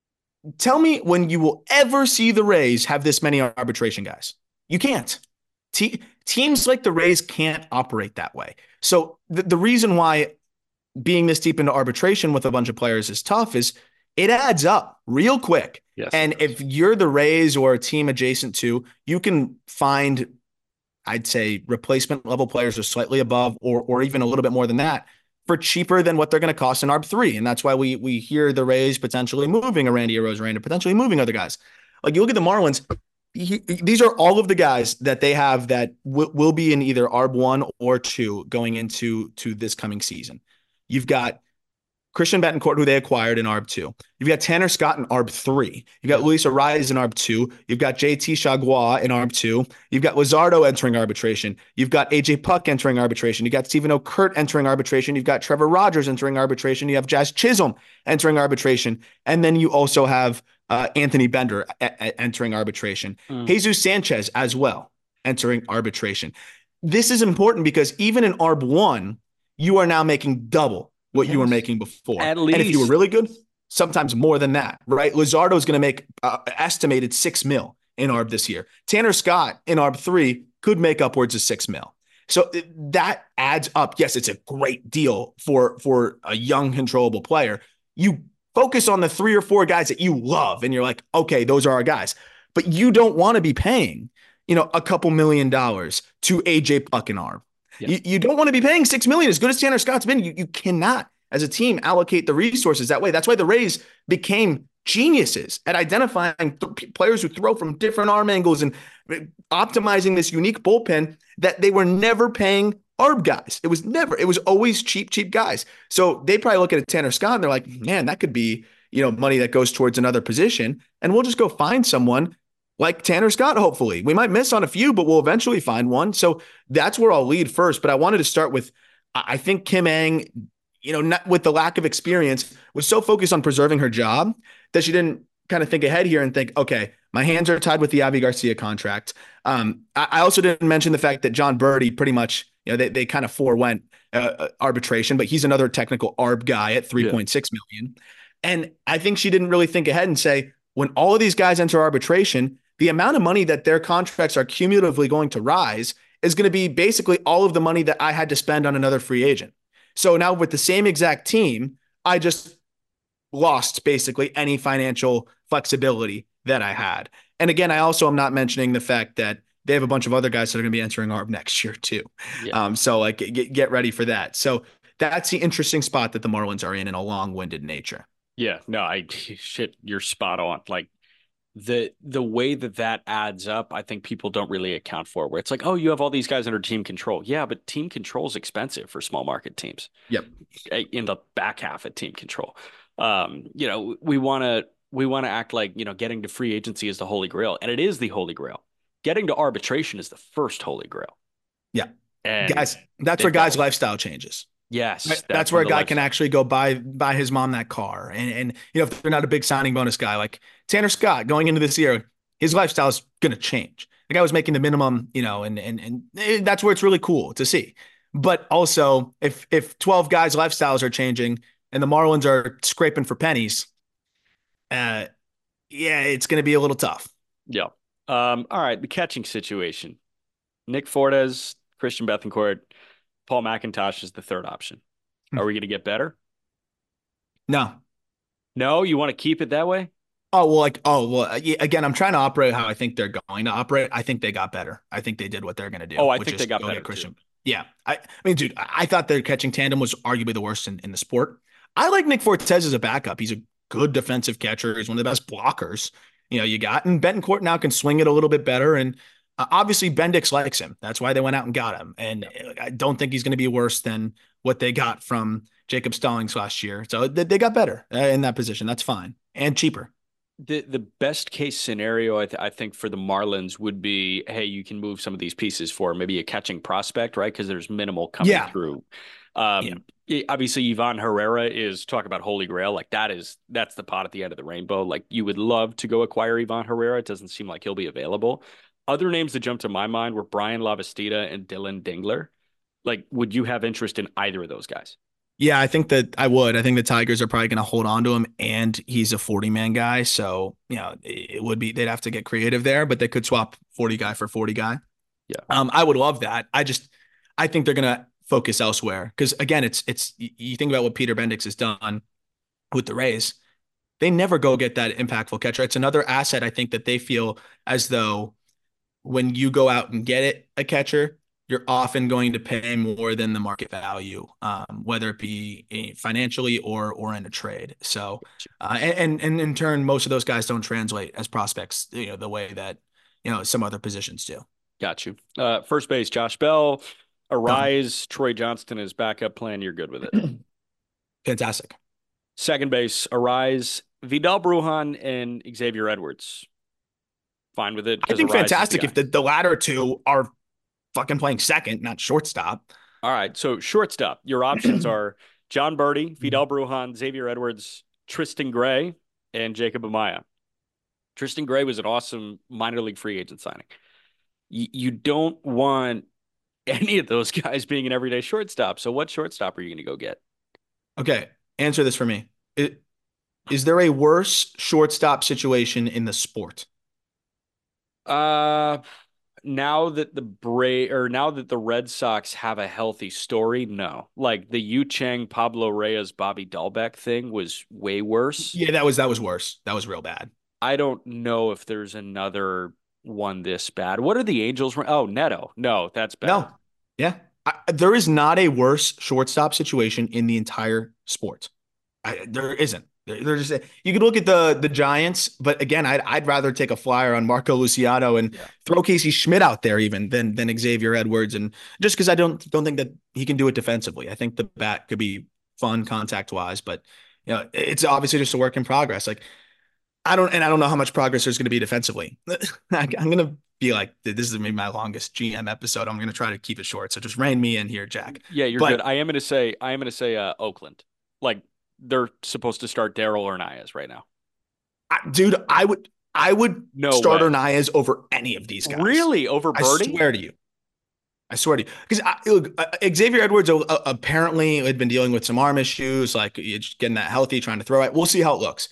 tell me when you will ever see the Rays have this many arbitration guys. You can't. Te- teams like the Rays can't operate that way. So the, the reason why being this deep into arbitration with a bunch of players is tough is it adds up real quick. Yes, and if you're the Rays or a team adjacent to, you can find, I'd say, replacement level players or slightly above, or or even a little bit more than that, for cheaper than what they're going to cost in A R B three. And that's why we we hear the Rays potentially moving a Randy Arozarena, potentially moving other guys. Like, you look at the Marlins, he, these are all of the guys that they have that w- will be in either A R B one or two going into to this coming season. You've got Christian Bettencourt, who they acquired in A R B two. You've got Tanner Scott in A R B three. You've got Luis Arraez in A R B two. You've got J T Chagua in A R B two. You've got Luzardo entering arbitration. You've got A J Puck entering arbitration. You've got Stephen O'Kurt entering arbitration. You've got Trevor Rogers entering arbitration. You have Jazz Chisholm entering arbitration. And then you also have uh, Anthony Bender a- a- entering arbitration. Mm. Jesus Sanchez as well entering arbitration. This is important because even in A R B one, you are now making double what yes. you were making before. At least. And if you were really good, sometimes more than that, right? Luzardo is going to make uh, estimated six mil in A R B this year. Tanner Scott in A R B three could make upwards of six mil. So that adds up. Yes, it's a great deal for, for a young, controllable player. You focus on the three or four guys that you love, and you're like, okay, those are our guys. But you don't want to be paying, you know, a couple million dollars to A J Puck in A R B. Yeah. You, you don't want to be paying six million dollars. As good as Tanner Scott's been, you, you cannot, as a team, allocate the resources that way. That's why the Rays became geniuses at identifying th- players who throw from different arm angles and optimizing this unique bullpen that they were never paying A R B guys. It was never, it was always cheap, cheap guys. So they probably look at a Tanner Scott and they're like, man, that could be, you know, money that goes towards another position. And we'll just go find someone like Tanner Scott, hopefully. We might miss on a few, but we'll eventually find one. So that's where I'll lead first. But I wanted to start with, I think Kim Ng, you know, not with the lack of experience, was so focused on preserving her job that she didn't kind of think ahead here and think, okay, my hands are tied with the Avi Garcia contract. Um, I, I also didn't mention the fact that John Birdie pretty much, you know, they, they kind of forewent uh, arbitration, but he's another technical A R B guy at three point six yeah. million. And I think she didn't really think ahead and say, when all of these guys enter arbitration, the amount of money that their contracts are cumulatively going to rise is going to be basically all of the money that I had to spend on another free agent. So now with the same exact team, I just lost basically any financial flexibility that I had. And again, I also am not mentioning the fact that they have a bunch of other guys that are going to be entering A R B next year too. Yeah. Um, so like get, get ready for that. So that's the interesting spot that the Marlins are in in a long-winded nature. Yeah, no, I shit, you're spot on. Like the the way that that adds up, I think people don't really account for, where it's like, oh, you have all these guys under team control. Yeah, but team control is expensive for small market teams. Yep. In the back half of team control. Um, you know, we want to we want to act like, you know, getting to free agency is the holy grail, and it is the holy grail. Getting to arbitration is the first holy grail. Yeah. And guys, that's where guys' lifestyle changes. Yes. That's, that's where a guy lifestyle. can actually go buy buy his mom that car. And and you know, if they're not a big signing bonus guy, like Tanner Scott going into this year, his lifestyle is gonna change. The guy was making the minimum, you know, and and and that's where it's really cool to see. But also, if if twelve guys' lifestyles are changing and the Marlins are scraping for pennies, uh yeah, it's gonna be a little tough. Yeah. Um, all right, the catching situation. Nick Fortes, Christian Bethancourt, Paul McIntosh is the third option. Are we going to get better? No. No? You want to keep it that way? Oh, well, like, oh, well, again, I'm trying to operate how I think they're going to operate. I think they got better. I think they did what they're going to do. Oh, I think they got better, Christian. Too. Yeah. I, I mean, dude, I thought their catching tandem was arguably the worst in, in the sport. I like Nick Fortes as a backup. He's a good defensive catcher. He's one of the best blockers, you know, you got. And Bettencourt now can swing it a little bit better. And uh, obviously Bendix likes him. That's why they went out and got him. And I don't think he's going to be worse than what they got from Jacob Stallings last year. So they, they got better uh, in that position. That's fine. And cheaper. The the best case scenario, I, th- I think, for the Marlins would be, hey, you can move some of these pieces for maybe a catching prospect, right? Because there's minimal coming yeah. through. Um, yeah. Obviously, Ivan Herrera is, talk about holy grail. Like that is, that's the pot at the end of the rainbow. Like you would love to go acquire Ivan Herrera. It doesn't seem like he'll be available. Other names that jumped to my mind were Brian Lavastida and Dylan Dingler. Like, would you have interest in either of those guys? Yeah, I think that I would. I think the Tigers are probably going to hold on to him, and he's a forty-man guy. So, you know, it would be, they'd have to get creative there, but they could swap forty guy for forty guy. Yeah. Um, I would love that. I just, I think they're going to focus elsewhere. Because, again, it's, it's, you think about what Peter Bendix has done with the Rays. They never go get that impactful catcher. It's another asset, I think, that they feel as though when you go out and get it, a catcher, you're often going to pay more than the market value, um, whether it be financially or or in a trade. So, uh, and and in turn, most of those guys don't translate as prospects, you know, the way that you know some other positions do. Got you. Uh, first base, Josh Bell, Arise, Troy Johnston as backup plan. You're good with it. Fantastic. Second base, Arise, Vidal Brujan, and Xavier Edwards. Fine with it. I think Arise fantastic the if the, the latter two are fucking playing second, not shortstop. All right. So shortstop, your options are John Birdie, Vidal Brujan, Xavier Edwards, Tristan Gray, and Jacob Amaya. Tristan Gray was an awesome minor league free agent signing. Y- you don't want any of those guys being an everyday shortstop. So what shortstop are you going to go get? Okay. Answer this for me. It, is there a worse shortstop situation in the sport? Uh... Now that the Bra- or now that the Red Sox have a healthy story, no. Like the Yu Chang, Pablo Reyes, Bobby Dahlbeck thing was way worse. Yeah, that was that was worse. That was real bad. I don't know if there's another one this bad. What are the Angels? Oh, Neto. No, that's bad. No. Yeah. I, there is not a worse shortstop situation in the entire sport. I, there isn't. They're just, you could look at the the Giants, but again, I'd I'd rather take a flyer on Marco Luciano and yeah. throw Casey Schmidt out there even than than Xavier Edwards, and just because I don't don't think that he can do it defensively. I think the bat could be fun contact wise, but you know, it's obviously just a work in progress. Like I don't and I don't know how much progress there's going to be defensively. I'm going to be like, this is maybe my longest G M episode. I'm going to try to keep it short, so just rein me in here, Jack. Yeah, you're but, good. I am going to say I am going to say uh, Oakland, like. They're supposed to start Daryl Ornelas right now. I, dude, I would I would no start way. Ornelas over any of these guys. Really? Over Birdie? I swear to you. I swear to you. Because uh, Xavier Edwards uh, apparently had been dealing with some arm issues, like getting that healthy, trying to throw it. We'll see how it looks.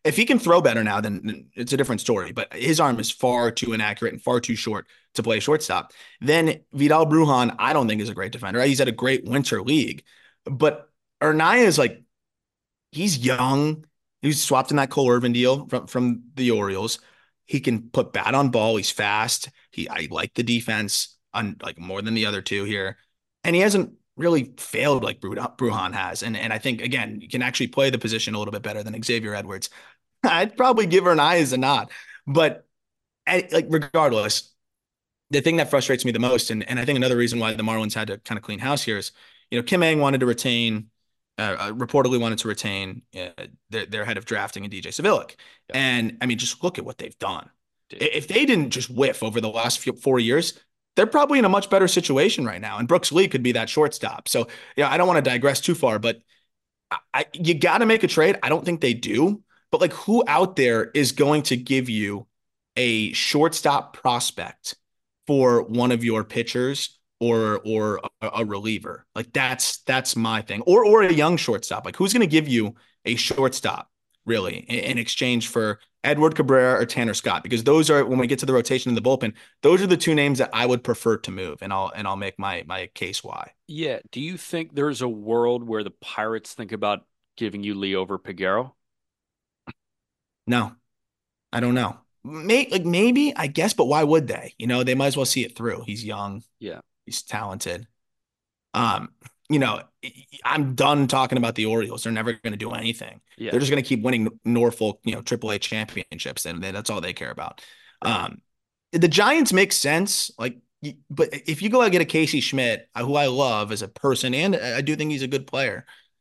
If he can throw better now, then it's a different story. But his arm is far too inaccurate and far too short to play shortstop. Then Vidal Brujan, I don't think is a great defender. He's had a great winter league, but Ernaya is like, he's young. He was swapped in that Cole Irvin deal from, from the Orioles. He can put bat on ball. He's fast. He I like the defense on like more than the other two here. And he hasn't really failed like Brujan has. And, and I think, again, you can actually play the position a little bit better than Xavier Edwards. I'd probably give Ernaiz a nod. But like regardless, the thing that frustrates me the most, and, and I think another reason why the Marlins had to kind of clean house here is, you know, Kim Ng wanted to retain Uh, reportedly wanted to retain uh, their, their head of drafting in D J Savilic. Yeah. And I mean, just look at what they've done. Dude. If they didn't just whiff over the last few, four years, they're probably in a much better situation right now. And Brooks Lee could be that shortstop. So, yeah, I don't want to digress too far, but I, I, you got to make a trade. I don't think they do. But like, who out there is going to give you a shortstop prospect for one of your pitchers or or a, a reliever? Like that's that's my thing. Or or a young shortstop. Like who's going to give you a shortstop really in, in exchange for Edward Cabrera or Tanner Scott? Because those are, when we get to the rotation in the bullpen, those are the two names that I would prefer to move, and I'll and I'll make my my case why. Yeah. Do you think there's a world where the Pirates think about giving you Lee over Peguero? No, I don't know. May, like maybe, I guess, but why would they? You know, they might as well see it through. He's young. Yeah. He's talented. Um, you know, I'm done talking about the Orioles. They're never going to do anything. Yeah. They're just going to keep winning Norfolk, you know, triple A championships, and that's all they care about. Um, the Giants make sense, like, but if you go out and get a Casey Schmidt, who I love as a person, and I do think he's a good player,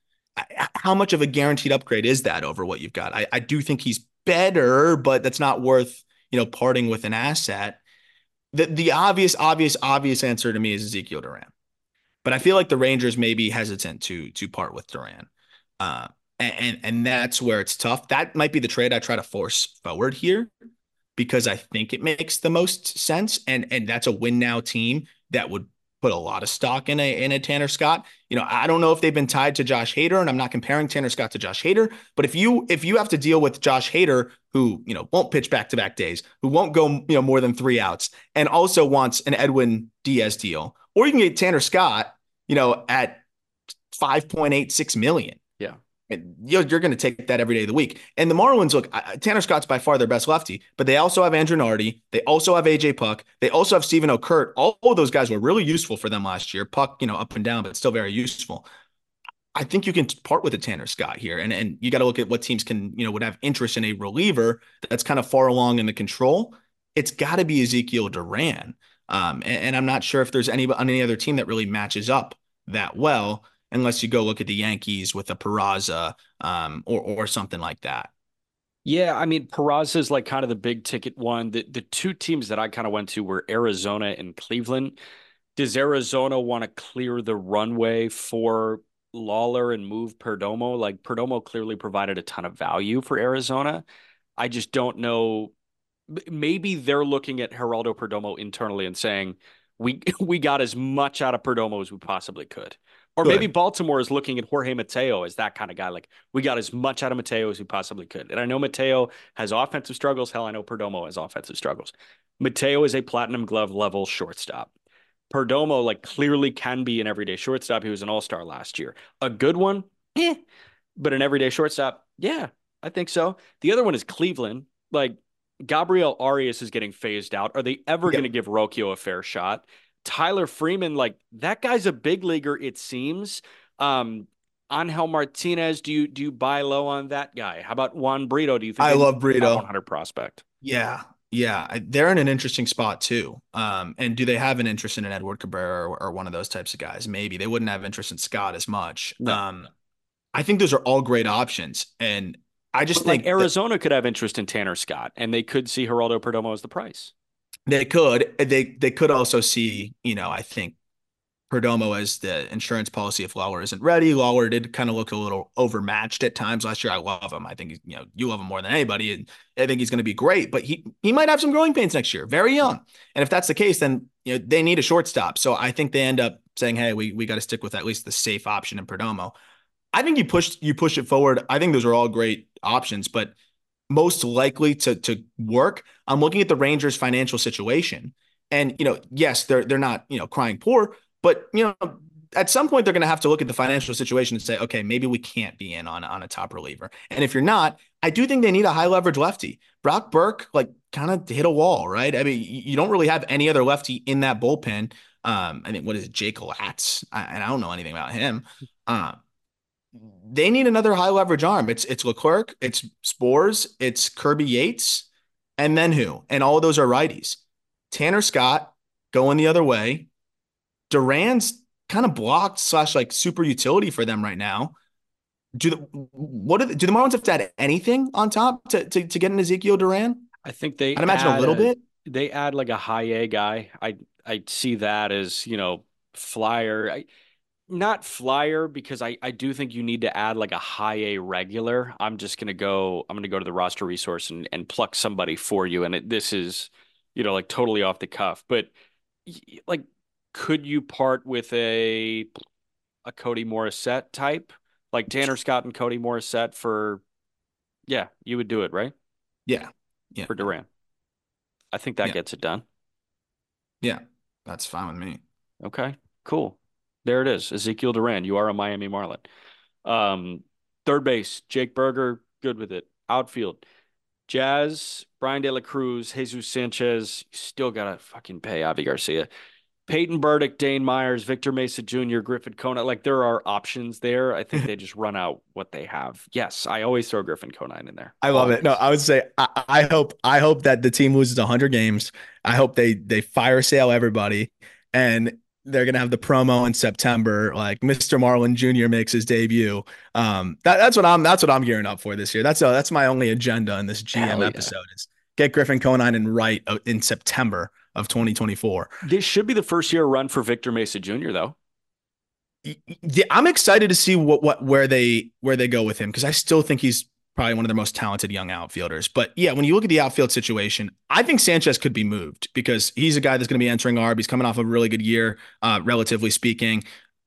how much of a guaranteed upgrade is that over what you've got? I, I do think he's better, but that's not worth, you know, parting with an asset. The the obvious, obvious, obvious answer to me is Ezekiel Duran. But I feel like the Rangers may be hesitant to to part with Duran. Uh, and, and, and that's where it's tough. That might be the trade I try to force forward here, because I think it makes the most sense. And, and that's a win now team that would put a lot of stock in a in a Tanner Scott. You know, I don't know if they've been tied to Josh Hader, and I'm not comparing Tanner Scott to Josh Hader, but if you if you have to deal with Josh Hader, who, you know, won't pitch back-to-back days, who won't go, you know, more than three outs, and also wants an Edwin Diaz deal, or you can get Tanner Scott, you know, at five point eight six million. Yeah. And you're, you're going to take that every day of the week. And the Marlins, look, Tanner Scott's by far their best lefty, but they also have Andrew Nardi. They also have A J Puck. They also have Stephen O'Kurt. All of those guys were really useful for them last year. Puck, you know, up and down, but still very useful. I think you can part with a Tanner Scott here. And, and you got to look at what teams can, you know, would have interest in a reliever that's kind of far along in the control. It's got to be Ezekiel Duran. Um, and, and I'm not sure if there's any, any other team that really matches up that well, unless you go look at the Yankees with a Peraza um, or or something like that. Yeah, I mean, Peraza is like kind of the big ticket one. The the two teams that I kind of went to were Arizona and Cleveland. Does Arizona want to clear the runway for Lawler and move Perdomo? Like, Perdomo clearly provided a ton of value for Arizona. I just don't know. Maybe they're looking at Geraldo Perdomo internally and saying, we we got as much out of Perdomo as we possibly could. Or Good. Maybe Baltimore is looking at Jorge Mateo as that kind of guy. Like, we got as much out of Mateo as we possibly could. And I know Mateo has offensive struggles. Hell, I know Perdomo has offensive struggles. Mateo is a platinum glove level shortstop. Perdomo, like, clearly can be an everyday shortstop. He was an all-star last year. A good one? Eh. But an everyday shortstop? Yeah, I think so. The other one is Cleveland. Like, Gabriel Arias is getting phased out. Are they ever yep. going to give Rocchio a fair shot? Tyler Freeman, like, that guy's a big leaguer, it seems. Um, Angel Martinez, do you do you buy low on that guy? How about Juan Brito? Do you think I love Brito? one hundred prospect. Yeah, yeah, they're in an interesting spot too. Um, and do they have an interest in an Edward Cabrera or, or one of those types of guys? Maybe they wouldn't have interest in Scott as much. No. Um, I think those are all great options, and I just but think like Arizona that, could have interest in Tanner Scott, and they could see Geraldo Perdomo as the price. They could. They they could also see, you know, I think Perdomo as the insurance policy if Lawler isn't ready. Lawler did kind of look a little overmatched at times last year. I love him. I think, you know, you love him more than anybody, and I think he's going to be great. But he he might have some growing pains next year. Very young. And if that's the case, then, you know, they need a shortstop. So I think they end up saying, hey, we we got to stick with at least the safe option in Perdomo. I think you push you push it forward. I think those are all great options, but most likely to to work, I'm looking at the Rangers' financial situation. And, you know, yes, they're they're not, you know, crying poor, but, you know, at some point they're going to have to look at the financial situation and say, okay, maybe we can't be in on on a top reliever. And if you're not, I do think they need a high leverage lefty. Brock Burke, like, kind of hit a wall, right? I mean, you don't really have any other lefty in that bullpen. Um, I think what is it, Jake Latz? I, and I don't know anything about him. Uh, they need another high leverage arm. It's it's Leclerc, it's Spores, it's Kirby Yates, and then who? And all of those are righties. Tanner Scott going the other way. Duran's kind of blocked slash like super utility for them right now. Do the what do the, do the Marlins have to add anything on top to to, to get an Ezekiel Duran? I think they I'd imagine a little a, bit. They add like a high A guy. I I see that as, you know, flyer. I, not flyer because I I do think you need to add like a high A regular. I'm just gonna go. I'm gonna go to the roster resource and and pluck somebody for you. And it, this is, you know, like totally off the cuff. But like, could you part with a a Cody Morissette type, like Tanner Scott and Cody Morissette for? Yeah, you would do it, right? Yeah, yeah, For Duran. I think that yeah, gets it done. yeah. That's fine with me. Okay, cool. There it is. Ezekiel Duran. You are a Miami Marlin. Um, third base, Jake Berger, good with it. Outfield, Jazz, Brian De La Cruz, Jesus Sanchez. You still gotta fucking pay Avi Garcia. Peyton Burdick, Dane Myers, Victor Mesa Junior, Griffin Conine. Like, there are options there. I think they just run out what they have. Yes, I always throw Griffin Conine in there. I love Always. it. No, I would say I, I hope I hope that the team loses one hundred games. I hope they they fire sale everybody, and they're gonna have the promo in September, like Mister Marlin Junior makes his debut. Um, that, that's what I'm that's what I'm gearing up for this year. That's a, that's my only agenda in this G M Hell yeah. episode is get Griffin Conine and right in September of twenty twenty-four. This should be the first year run for Victor Mesa Junior, though. Yeah, I'm excited to see what what where they where they go with him because I still think he's probably one of their most talented young outfielders. But yeah, when you look at the outfield situation, I think Sanchez could be moved because he's a guy that's going to be entering A R B. He's coming off a really good year, uh, relatively speaking.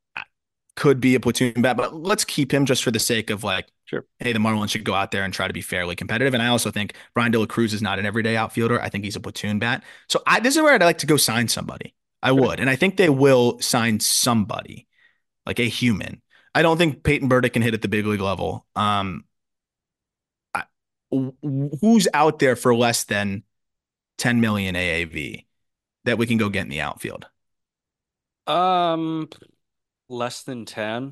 Could be a platoon bat, but let's keep him just for the sake of like, Sure. Hey, the Marlins should go out there and try to be fairly competitive. And I also think Brian De La Cruz is not an everyday outfielder. I think he's a platoon bat. So I, this is where I'd like to go sign somebody. I would, and I think they will sign somebody like a human. I don't think Peyton Burdick can hit at the big league level. Um, I, who's out there for less than ten million A A V that we can go get in the outfield? Um, less than ten.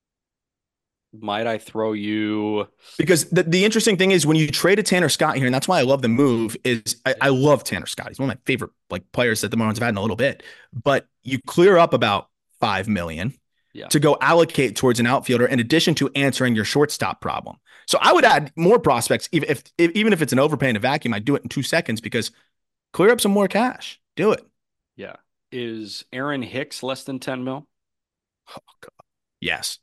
Might I throw you? Because the, the interesting thing is when you trade a Tanner Scott here, and that's why I love the move, is I, I love Tanner Scott. He's one of my favorite like players that the Marlins have had in a little bit. But you clear up about five million Yeah. to go allocate towards an outfielder in addition to answering your shortstop problem. So I would add more prospects, even if, if even if it's an overpay in a vacuum, I'd do it in two seconds because clear up some more cash. Do it. Yeah. Is Aaron Hicks less than ten mil? Oh, God. Yes.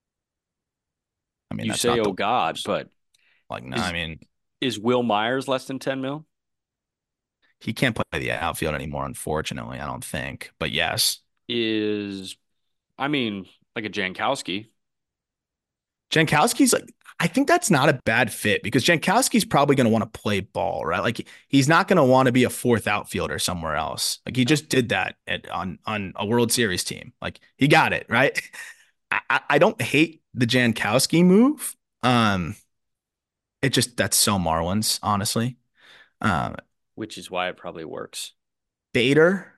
I mean, You that's say, not oh the, God, but like, no, is- I mean, is Will Myers less than ten mil? he can't play the outfield anymore, unfortunately, I don't think. But yes. Is, I mean, like a Jankowski. Jankowski's like, I think that's not a bad fit because Jankowski's probably going to want to play ball, right? Like he's not going to want to be a fourth outfielder somewhere else. Like he just did that at, on on a World Series team. Like he got it, right? I, I don't hate the Jankowski move. Um, it just that's so Marlins, honestly. Um, Which is why it probably works. Bader,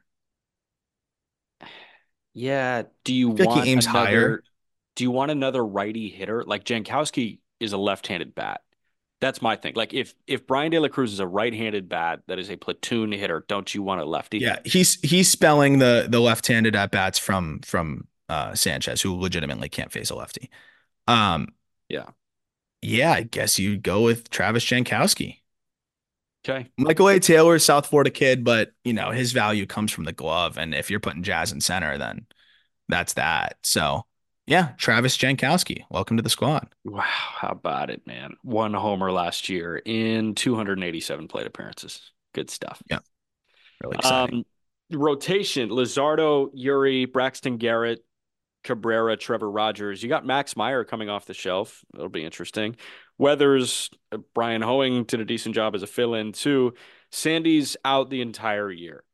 Yeah. Do you I feel like want he aims another? higher. Do you want another righty hitter? Like Jankowski is a left-handed bat. That's my thing. Like if if Brian De La Cruz is a right-handed bat that is a platoon hitter, don't you want a lefty? Yeah, he's he's spelling the the left-handed at bats from from uh, Sanchez, who legitimately can't face a lefty. Um, Yeah. yeah, I guess you go with Travis Jankowski. Okay. Michael A. Taylor, South Florida kid, but you know his value comes from the glove, and if you're putting Jazz in center, then that's that. So yeah, Travis Jankowski, welcome to the squad. Wow. How about it, man? One homer last year in two hundred eighty-seven plate appearances. Good stuff. Yeah, really exciting. Um, rotation: Luzardo, Yuri, Braxton Garrett, Cabrera, Trevor Rogers. You got Max Meyer coming off the shelf. It'll be interesting. Weathers, uh, Brian Hoeing did a decent job as a fill-in too. Sandy's out the entire year.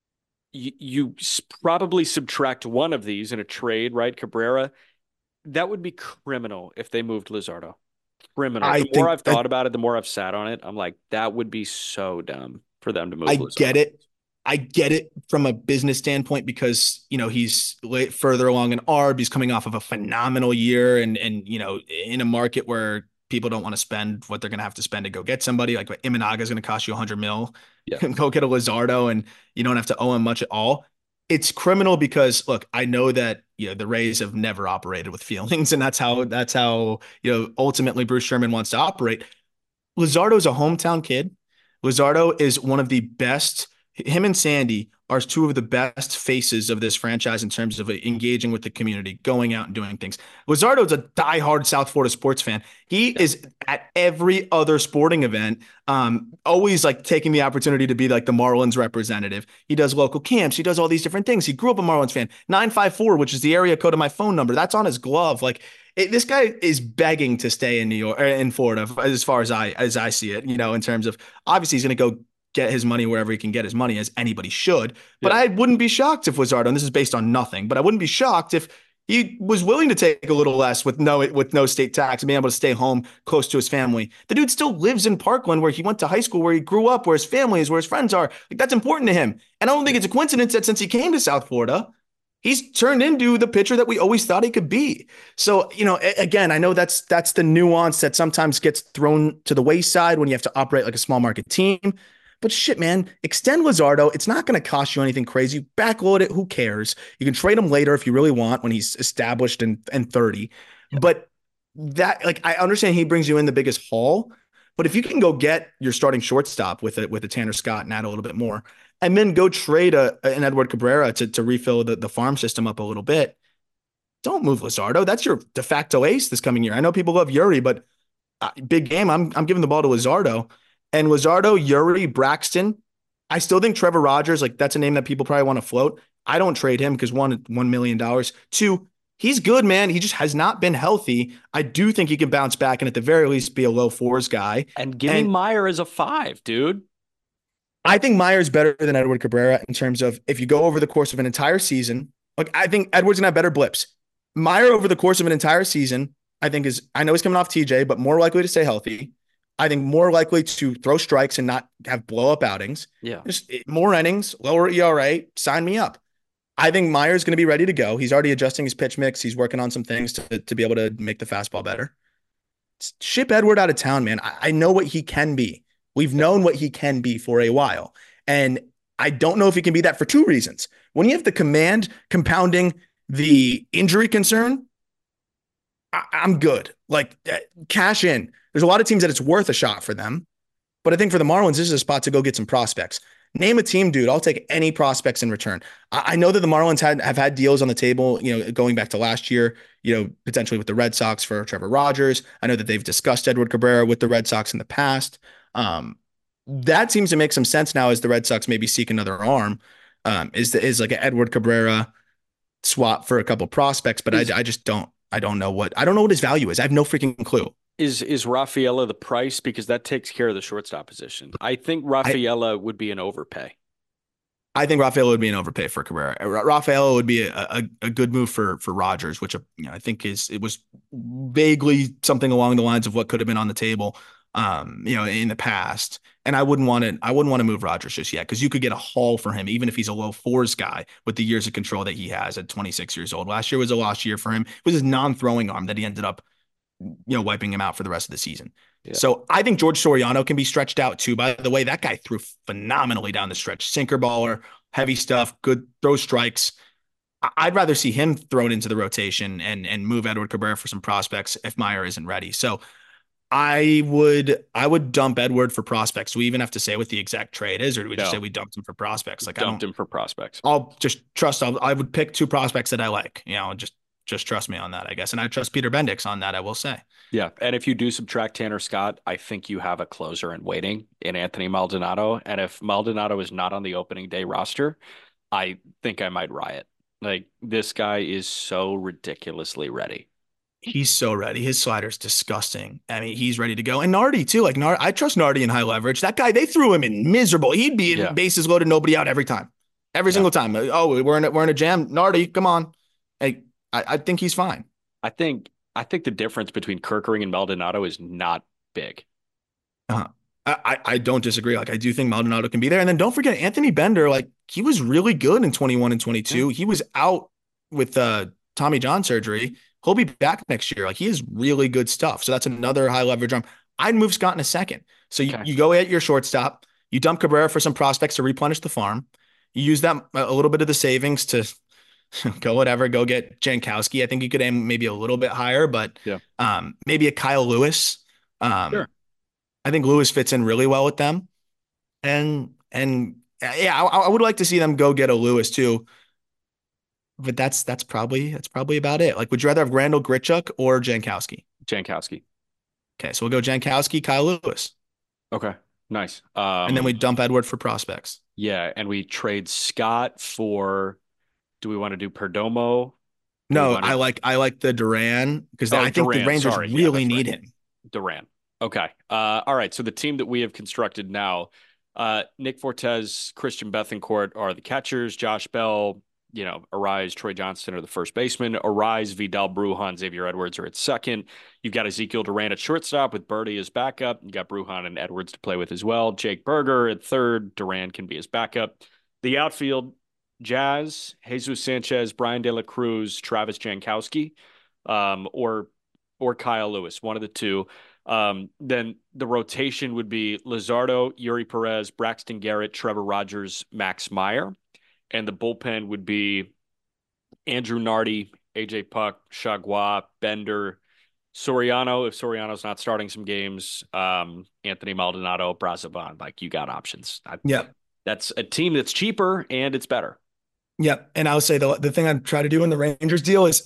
You, you probably subtract one of these in a trade, right? Cabrera. That would be criminal if they moved Luzardo. Criminal. I The more think I've that thought about it, the more I've sat on it. I'm like, that would be so dumb for them to move I Luzardo. get it. I get it from a business standpoint because, you know, he's late, further along in arb. He's coming off of a phenomenal year and, and, you know, in a market where people don't want to spend what they're going to have to spend to go get somebody like Imanaga is going to cost you a hundred mil. Yeah. Go get a Luzardo and you don't have to owe him much at all. It's criminal because look, I know that, you know, the Rays have never operated with feelings and that's how, that's how, you know, ultimately Bruce Sherman wants to operate. Luzardo's a hometown kid. Luzardo is one of the best. Him and Sandy are two of the best faces of this franchise in terms of engaging with the community, going out and doing things. Luzardo's a diehard South Florida sports fan. He yeah. is at every other sporting event, um, always like taking the opportunity to be like the Marlins representative. He does local camps. He does all these different things. He grew up a Marlins fan. nine five four, which is the area code of my phone number. That's on his glove. Like, It, this guy is begging to stay in New York, or in Florida, as far as I as I see it. You know, in terms of obviously he's going to go get his money wherever he can get his money, as anybody should. But yeah. I wouldn't be shocked if Luzardo, and this is based on nothing, but I wouldn't be shocked if he was willing to take a little less with no with no state tax and being able to stay home close to his family. The dude still lives in Parkland, where he went to high school, where he grew up, where his family is, where his friends are. Like, that's important to him. And I don't think it's a coincidence that since he came to South Florida, he's turned into the pitcher that we always thought he could be. So, you know, again, I know that's that's the nuance that sometimes gets thrown to the wayside when you have to operate like a small market team. But shit, man, extend Luzardo. It's not going to cost you anything crazy. Backload it. Who cares? You can trade him later if you really want when he's established and, and thirty. Yeah. But that, like, I understand he brings you in the biggest haul. But if you can go get your starting shortstop with it with a Tanner Scott and add a little bit more, and then go trade a, an Edward Cabrera to, to refill the, the farm system up a little bit, don't move Luzardo. That's your de facto ace this coming year. I know people love Yuri, but uh, big game. I'm I'm giving the ball to Luzardo. And Luzardo, Yuri, Braxton, I still think Trevor Rogers, like, that's a name that people probably want to float. I don't trade him because one, one million dollars. Two, he's good, man. He just has not been healthy. I do think he can bounce back and at the very least be a low fours guy. And give me Meyer as a five, dude. I think Meyer's better than Edward Cabrera in terms of if you go over the course of an entire season. Like, I think Edward's going to have better blips. Meyer over the course of an entire season, I think is, I know he's coming off T J, but more likely to stay healthy. I think more likely to throw strikes and not have blow up outings. Yeah. Just more innings, lower E R A, sign me up. I think Meyer's going to be ready to go. He's already adjusting his pitch mix. He's working on some things to, to be able to make the fastball better. Ship Edward out of town, man. I, I know what he can be. We've known what he can be for a while. And I don't know if he can be that for two reasons. When you have the command compounding the injury concern, I, I'm good. Like, cash in. There's a lot of teams that it's worth a shot for them. But I think for the Marlins, this is a spot to go get some prospects. Name a team, dude. I'll take any prospects in return. I, I know that the Marlins had have had deals on the table, you know, going back to last year, you know, potentially with the Red Sox for Trevor Rogers. I know that they've discussed Edward Cabrera with the Red Sox in the past. Um, that seems to make some sense now as the Red Sox maybe seek another arm. Um, is the, is like an Edward Cabrera swap for a couple prospects, but I, I just don't. I don't know what I don't know what his value is. I have no freaking clue. Is is Rafaela the price? Because that takes care of the shortstop position. I think Rafaela I, would be an overpay. I think Rafaela would be an overpay for Cabrera. Rafaela would be a, a, a good move for for Rogers, which, you know, I think is it was vaguely something along the lines of what could have been on the table, um, you know, in the past. And I wouldn't want to I wouldn't want to move Rogers just yet because you could get a haul for him, even if he's a low fours guy with the years of control that he has at twenty-six years old. Last year was a lost year for him. It was his non-throwing arm that he ended up, you know, wiping him out for the rest of the season. Yeah. So I think George Soriano can be stretched out too. By the way, that guy threw phenomenally down the stretch. Sinker baller, heavy stuff, good throw strikes. I'd rather see him thrown into the rotation and and move Edward Cabrera for some prospects if Meyer isn't ready. So I would I would dump Edward for prospects. Do we even have to say what the exact trade is, or do we no. just say we dumped him for prospects? Like, dumped I don't, him for prospects. I'll just trust. I'll, I would pick two prospects that I like. You know, just just trust me on that, I guess. And I trust Peter Bendix on that, I will say. Yeah, and if you do subtract Tanner Scott, I think you have a closer in waiting in Anthony Maldonado. And if Maldonado is not on the opening day roster, I think I might riot. Like, this guy is so ridiculously ready. He's so ready. His slider's disgusting. I mean, he's ready to go. And Nardi too. Like Nard, I trust Nardi in high leverage. That guy, they threw him in miserable. He'd be in Yeah. bases loaded, nobody out every time, every Yeah. single time. Oh, we're in a, we're in a jam. Nardi, come on. Hey, I, I think he's fine. I think I think the difference between Kerkering and Maldonado is not big. Uh-huh. I, I I don't disagree. Like I do think Maldonado can be there. And then don't forget Anthony Bender. Like he was really good in twenty-one and twenty-two. Yeah. He was out with uh, Tommy John surgery. He'll be back next year. Like he is really good stuff. So that's another high leverage arm. I'd move Scott in a second. So you, Okay. you go at your shortstop, you dump Cabrera for some prospects to replenish the farm. You use that a little bit of the savings to go whatever, go get Jankowski. I think you could aim maybe a little bit higher, but Yeah. um, maybe a Kyle Lewis. Um, Sure. I think Lewis fits in really well with them. And, and yeah, I, I would like to see them go get a Lewis too. But that's, that's probably, that's probably about it. Like, would you rather have Randall Grichuk or Jankowski? Jankowski. Okay. So we'll go Jankowski, Kyle Lewis, Okay. Nice. Um, and then we dump Edward for prospects. yeah, and we trade Scott for. Do we want to do Perdomo? Do we No, wanna- I like, I like the Duran because Oh, I think Duran, the Rangers sorry. Yeah, really that's need right. him. Duran. Okay. Uh, all right. So the team that we have constructed now, uh, Nick Fortes, Christian Bethancourt are the catchers. Josh Bell, you know, Arise, Troy Johnston are the first baseman. Arise, Vidal Brujan, Xavier Edwards are at second. You've got Ezekiel Duran at shortstop with Birdie as backup. You got Brujan and Edwards to play with as well. Jake Berger at third. Duran can be his backup. The outfield, Jazz, Jesus Sanchez, Brian De La Cruz, Travis Jankowski, um, or or Kyle Lewis, one of the two. Um, then the rotation would be Luzardo, Yuri Perez, Braxton Garrett, Trevor Rogers, Max Meyer. And the bullpen would be Andrew Nardi, A J Puck, Chagua, Bender, Soriano, if Soriano's not starting some games, um, Anthony Maldonado, Brazovan. Like, you got options. I, Yeah. That's a team that's cheaper and it's better. Yeah. And I would say the, the thing I'd try to do in the Rangers deal is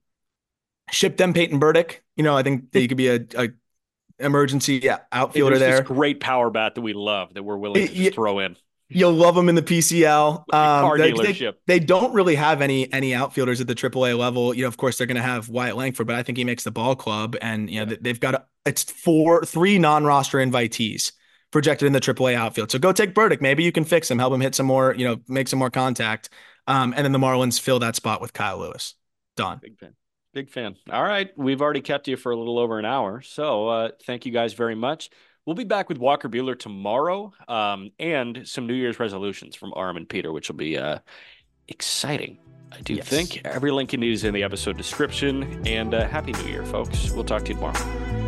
ship them Peyton Burdick. You know, I think that he could be a, a emergency yeah, outfielder There's there. this great power bat that we love that we're willing to just Yeah. throw in. You'll love them in the P C L. Car Um, they, dealership. they, they don't really have any any outfielders at the triple A level. You know, of course, they're going to have Wyatt Langford, but I think he makes the ball club. And you know, Yeah. they've got a, it's four, three non-roster invitees projected in the triple A outfield. So go take Burdick. Maybe you can fix him, help him hit some more, you know, make some more contact. Um, and then the Marlins fill that spot with Kyle Lewis. Done. Big fan. Big fan. All right. We've already kept you for a little over an hour. So uh, thank you guys very much. We'll be back with Walker Buehler tomorrow um, and some New Year's resolutions from Aram and Peter, which will be uh, exciting. I do Yes. think every link you need is in the episode description. And uh, Happy New Year, folks. We'll talk to you tomorrow.